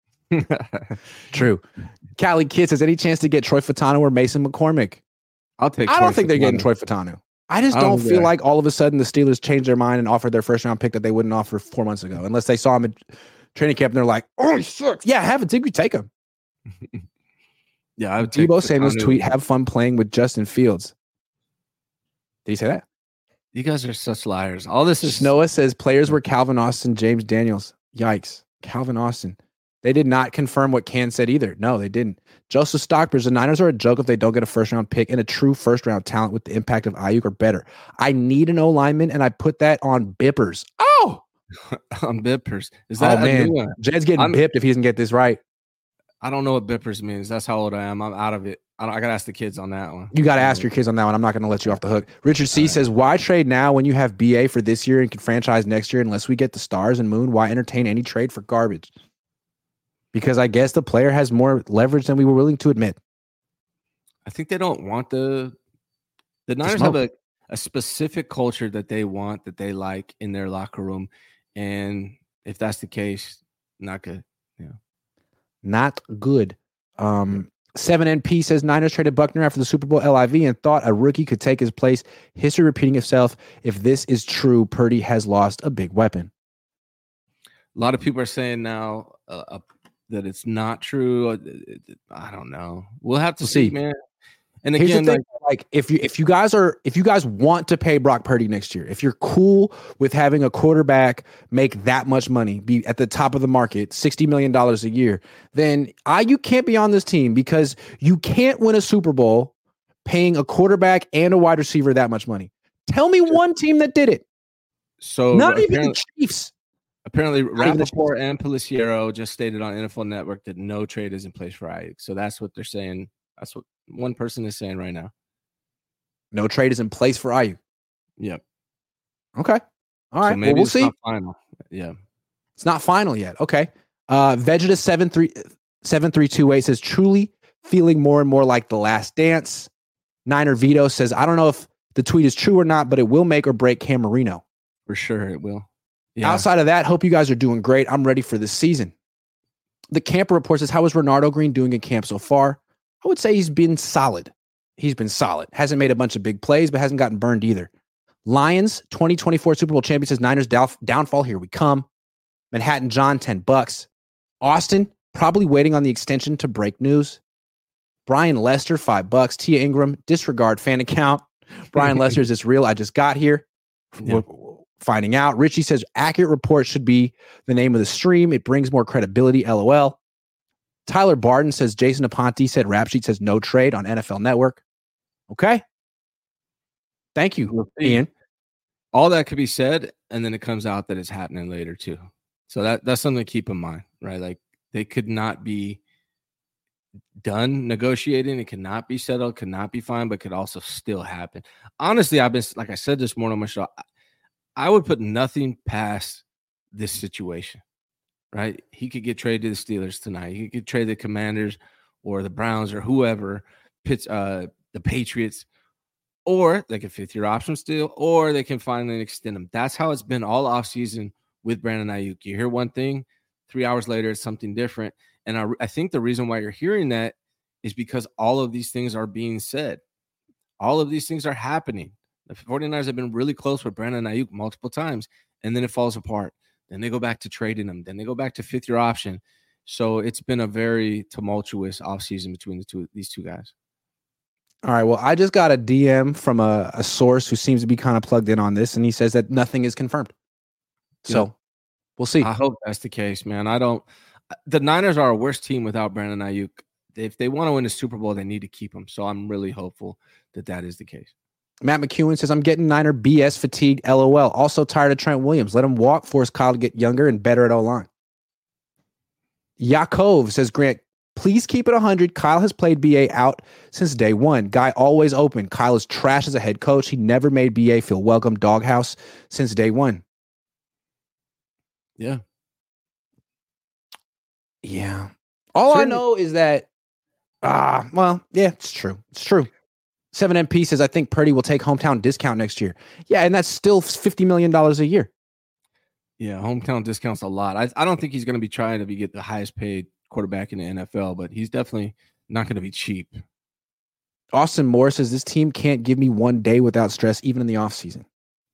True. Callie Kid says any chance to get Troy Fatano or Mason McCormick? I'll take. I Troy don't think they're getting Fatano. Troy Fatano. I just I don't don't think feel they are. like all of a sudden the Steelers changed their mind and offered their first round pick that they wouldn't offer four months ago, unless they saw him in training camp and they're like, "Oh, he sucks." Yeah, have a think we take him. Yeah, I would take Debo Samuel's Fatano. tweet: "Have fun playing with Justin Fields." Did he say that? You guys are such liars. All this is Noah says players were Calvin Austin, James Daniels. Yikes, Calvin Austin. They did not confirm what Can said either. No, they didn't. Joseph Stockbridge, the Niners are a joke if they don't get a first round pick and a true first round talent with the impact of Ayuk or better. I need an O lineman, and I put that on Bippers. Oh, on Bippers. Is that oh a man, new one? Jed's getting I'm- bipped if he doesn't get this right. I don't know what Bippers means. That's how old I am. I'm out of it. I, don't, I gotta ask the kids on that one. You got to ask your kids on that one. I'm not going to let you off the hook. Richard C says, why trade now when you have B A for this year and can franchise next year unless we get the stars and moon? Why entertain any trade for garbage? Because I guess the player has more leverage than we were willing to admit. I think they don't want the the Niners smoke. have a, a specific culture that they want, that they like in their locker room. And if that's the case, not good. Not good. Um, seven N P says Niners traded Buckner after the Super Bowl L I V and thought a rookie could take his place. History repeating itself. If this is true, Purdy has lost a big weapon. A lot of people are saying now uh, uh, that it's not true. Uh, it- it- I don't know. We'll have to We'll see, see. man. And Here's again, the like, thing, like if you if you guys are if you guys want to pay Brock Purdy next year, if you're cool with having a quarterback make that much money, be at the top of the market, sixty million dollars a year, then I you can't be on this team because you can't win a Super Bowl paying a quarterback and a wide receiver that much money. Tell me one team that did it. so Not even apparently, the Chiefs. apparently even the Rappaport and Peliciero just stated on N F L Network that no trade is in place for Ayuk. So that's what they're saying. That's what one person is saying right now. No trade is in place for Ayuk. Yep. Okay. All right. So maybe well, we'll it's see. not final. Yeah. It's not final yet. Okay. Uh Vegeta seven three seven three two eight says truly feeling more and more like The Last Dance. Niner Vito says, I don't know if the tweet is true or not, but it will make or break Cam Marino. For sure it will. Yeah. Outside of that, hope you guys are doing great. I'm ready for this season. The Camper Report says, how is Renardo Green doing in camp so far? I would say he's been solid. He's been solid. Hasn't made a bunch of big plays, but hasn't gotten burned either. Lions, twenty twenty-four Super Bowl champion says, Niners down- downfall, here we come. Manhattan John, ten bucks. Austin, probably waiting on the extension to break news. Brian Lester, five bucks. Tia Ingram, disregard fan account. Brian Lester, is this real? I just got here. Yeah. We're finding out. Richie says, accurate report should be the name of the stream. It brings more credibility, LOL. Tyler Barden says, Jason Aponte said, Rap Sheet says no trade on N F L Network. Okay. Thank you, We'll see. Ian. All that could be said, and then it comes out that it's happening later too. So that that's something to keep in mind, right? Like they could not be done negotiating. It cannot be settled, could not be fine, but could also still happen. Honestly, I've been, like I said this morning on my show, I, I would put nothing past this situation, right? He could get traded to the Steelers tonight. He could get traded to the Commanders or the Browns or whoever, Pitts, uh, the Patriots, or they can fifth year option still, or they can finally extend them. That's how it's been all offseason with Brandon Ayuk. You hear one thing, three hours later, it's something different. And I, I think the reason why you're hearing that is because all of these things are being said. All of these things are happening. The 49ers have been really close with Brandon Ayuk multiple times, and then it falls apart. Then they go back to trading them. Then they go back to fifth year option. So it's been a very tumultuous offseason between the two these two guys. All right. Well, I just got a D M from a, a source who seems to be kind of plugged in on this, and he says that nothing is confirmed. So We'll see. I hope that's the case, man. I don't. The Niners are a worse team without Brandon Ayuk. If they want to win the Super Bowl, they need to keep him. So I'm really hopeful that that is the case. Matt McEwen says, I'm getting Niner B S fatigue, LOL. Also tired of Trent Williams. Let him walk, force Kyle to get younger and better at O-line. Yakov says, Grant, please keep it one hundred. Kyle has played B A out since day one. Guy always open. Kyle is trash as a head coach. He never made B A feel welcome. Doghouse since day one. Yeah. Yeah. All Certainly. I know is that, ah, uh, well, yeah, it's true. It's true. seven M P says, I think Purdy will take hometown discount next year. Yeah, and that's still fifty million dollars a year. Yeah, hometown discounts a lot. I, I don't think he's going to be trying to be get the highest paid quarterback in the N F L, but he's definitely not going to be cheap. Austin Moore says, this team can't give me one day without stress, even in the offseason.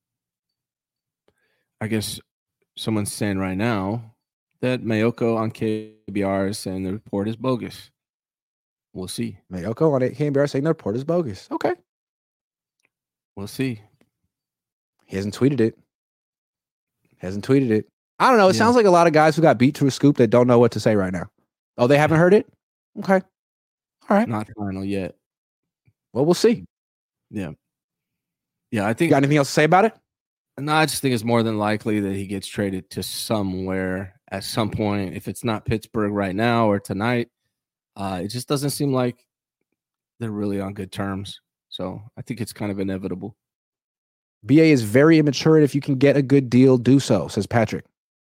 I guess someone's saying right now that Mayoko on K B R is saying the report is bogus. We'll see. Mayoko on K B R saying the report is bogus. Okay. We'll see. He hasn't tweeted it. Hasn't tweeted it. I don't know. It yeah. sounds like a lot of guys who got beat to a scoop that don't know what to say right now. Oh, they haven't heard it? Okay. All right. Not final yet. Well, we'll see. Yeah. Yeah, I think. You got anything else to say about it? No, I just think it's more than likely that he gets traded to somewhere at some point. If it's not Pittsburgh right now or tonight, uh, it just doesn't seem like they're really on good terms. So I think it's kind of inevitable. B A is very immature, and if you can get a good deal, do so, says Patrick.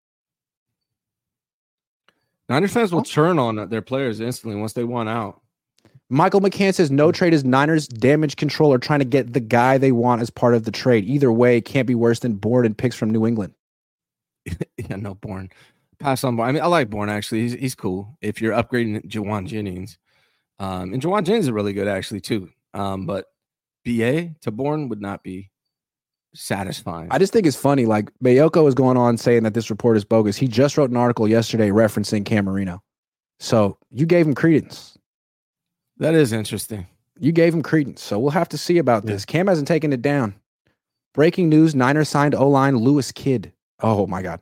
Niners fans will turn on their players instantly once they want out. Michael McCann says, no trade is Niners damage control or trying to get the guy they want as part of the trade. Either way, it can't be worse than Bourne and picks from New England. Yeah, no, Bourne. Pass on Bourne. I mean, I like Bourne, actually. He's he's cool if you're upgrading Jawan Jennings. Um, and Jawan Jennings is really good, actually, too. Um, but B A to Bourne would not be satisfying. I just think it's funny. Like, Mayoko is going on saying that this report is bogus. He just wrote an article yesterday referencing Cam Marino. So you gave him credence. That is interesting. You gave him credence. So we'll have to see about yeah. this. Cam hasn't taken it down. Breaking news, Niners signed O-line Lewis Kidd. Oh, my God.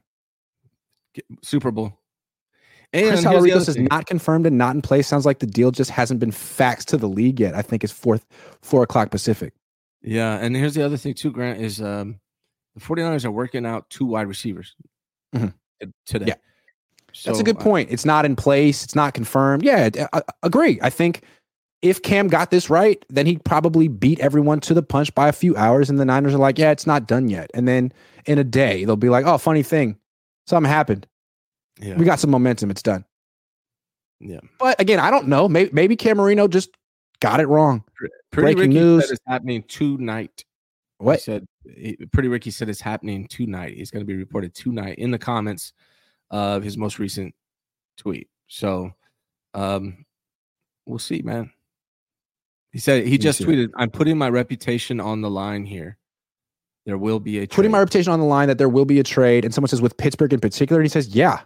Super Bowl. And Chris Alarico says thing. Not confirmed and not in place. Sounds like the deal just hasn't been faxed to the league yet. I think it's fourth, four o'clock Pacific. Yeah, and here's the other thing too, Grant, is um, the 49ers are working out two wide receivers mm-hmm. today. Yeah. So, that's a good point. It's not in place. It's not confirmed. Yeah, I, I agree. I think if Cam got this right, then he'd probably beat everyone to the punch by a few hours, and the Niners are like, yeah, it's not done yet. And then in a day, they'll be like, oh, funny thing, something happened. Yeah. We got some momentum. It's done. Yeah. But again, I don't know. Maybe, maybe Cam Marino just got it wrong. Pretty Breaking Ricky news. Said it's happening tonight. What? He said, he, Pretty Ricky said it's happening tonight. It's going to be reported tonight in the comments of his most recent tweet. So um, we'll see, man. He said he just tweeted, I'm putting my reputation on the line here. There will be a trade. Putting my reputation on the line that there will be a trade. And someone says with Pittsburgh in particular. And he says, yeah.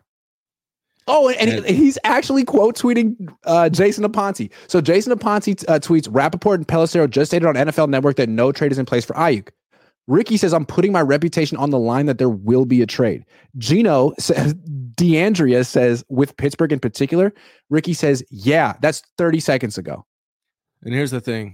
Oh, and, and, and he's actually quote tweeting uh, Jason Aponte. So Jason Aponte uh, tweets, Rappaport and Pelissero just stated on N F L Network that no trade is in place for Ayuk. Ricky says, I'm putting my reputation on the line that there will be a trade. Gino says, DeAndrea says, with Pittsburgh in particular. Ricky says, yeah, that's thirty seconds ago. And here's the thing.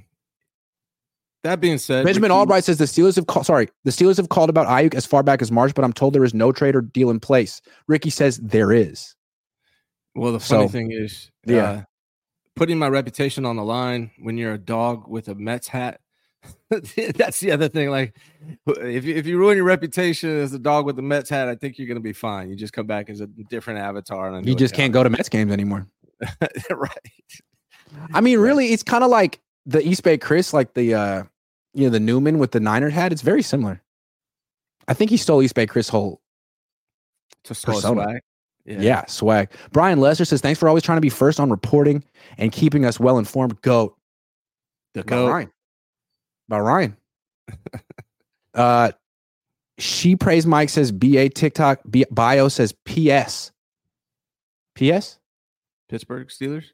That being said, Benjamin Ricky, Albright says the Steelers have called, sorry, the Steelers have called about Ayuk as far back as March, but I'm told there is no trade or deal in place. Ricky says there is. Well, the funny so, thing is, yeah, uh, putting my reputation on the line when you're a dog with a Mets hat. That's the other thing. Like, if you, if you ruin your reputation as a dog with a Mets hat, I think you're going to be fine. You just come back as a different avatar. And you just can't go to Mets games anymore. Right. I mean, really, it's kind of like the East Bay Chris, like the, uh, you know, the Newman with the Niner hat. It's very similar. I think he stole East Bay Chris' whole persona. Swag. Yeah. yeah, swag. Brian Lester says, thanks for always trying to be first on reporting and keeping us well informed. Goat. The goat. Ryan. About Ryan. uh, she prays Mike says B A TikTok B- bio says P S. P S? Pittsburgh Steelers?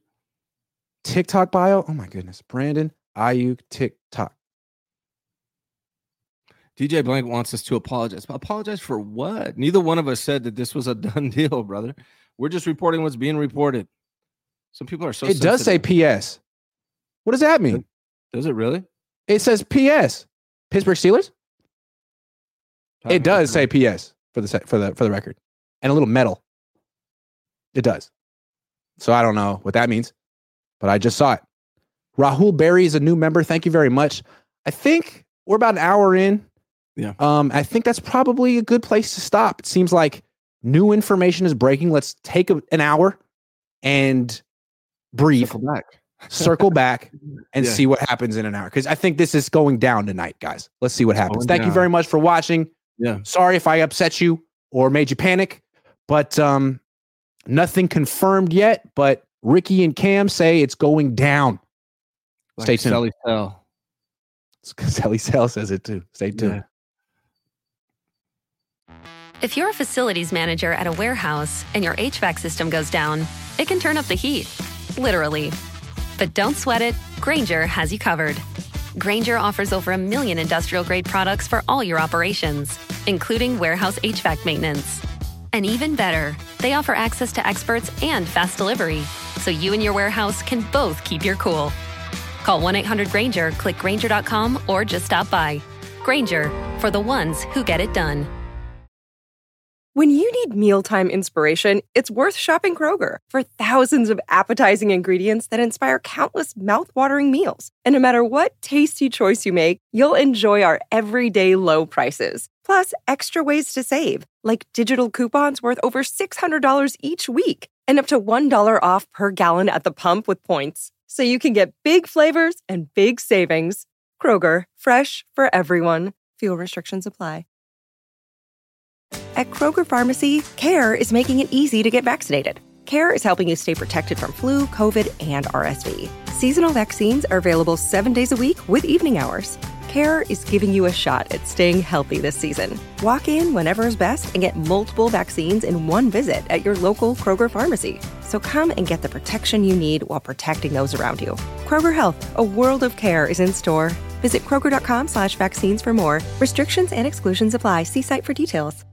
TikTok bio? Oh my goodness. Brandon Ayuk TikTok. D J Blank wants us to apologize. Apologize for what? Neither one of us said that this was a done deal, brother. We're just reporting what's being reported. Some people are so It does say sensitive. P S. What does that mean? Does it really? It says P S. Pittsburgh Steelers? It does say P S for the se- for the for the record. And a little metal. It does. So I don't know what that means, but I just saw it. Rahul Berry is a new member. Thank you very much. I think we're about an hour in. Yeah. Um, I think that's probably a good place to stop. It seems like new information is breaking. Let's take a, an hour and breathe, Circle back, circle back and Yeah. see what happens in an hour. Because I think this is going down tonight, guys. Let's see what happens. going Thank you down. very much for watching. Yeah. Sorry if I upset you or made you panic, but um, nothing confirmed yet. But Ricky and Cam say it's going down. Like Stay tuned. Sally Sell. Sally Sell says it too. Stay tuned. Yeah. If you're a facilities manager at a warehouse and your H V A C system goes down, it can turn up the heat, literally. But don't sweat it, Grainger has you covered. Grainger offers over a million industrial-grade products for all your operations, including warehouse H V A C maintenance. And even better, they offer access to experts and fast delivery, so you and your warehouse can both keep your cool. Call one eight hundred Grainger, click Grainger dot com, or just stop by. Grainger, for the ones who get it done. When you need mealtime inspiration, it's worth shopping Kroger for thousands of appetizing ingredients that inspire countless mouthwatering meals. And no matter what tasty choice you make, you'll enjoy our everyday low prices. Plus, extra ways to save, like digital coupons worth over six hundred dollars each week and up to one dollar off per gallon at the pump with points. So you can get big flavors and big savings. Kroger, fresh for everyone. Fuel restrictions apply. At Kroger Pharmacy, CARE is making it easy to get vaccinated. CARE is helping you stay protected from flu, COVID, and R S V. Seasonal vaccines are available seven days a week with evening hours. CARE is giving you a shot at staying healthy this season. Walk in whenever is best and get multiple vaccines in one visit at your local Kroger Pharmacy. So come and get the protection you need while protecting those around you. Kroger Health, a world of care, is in store. Visit Kroger dot com slash vaccines for more. Restrictions and exclusions apply. See site for details.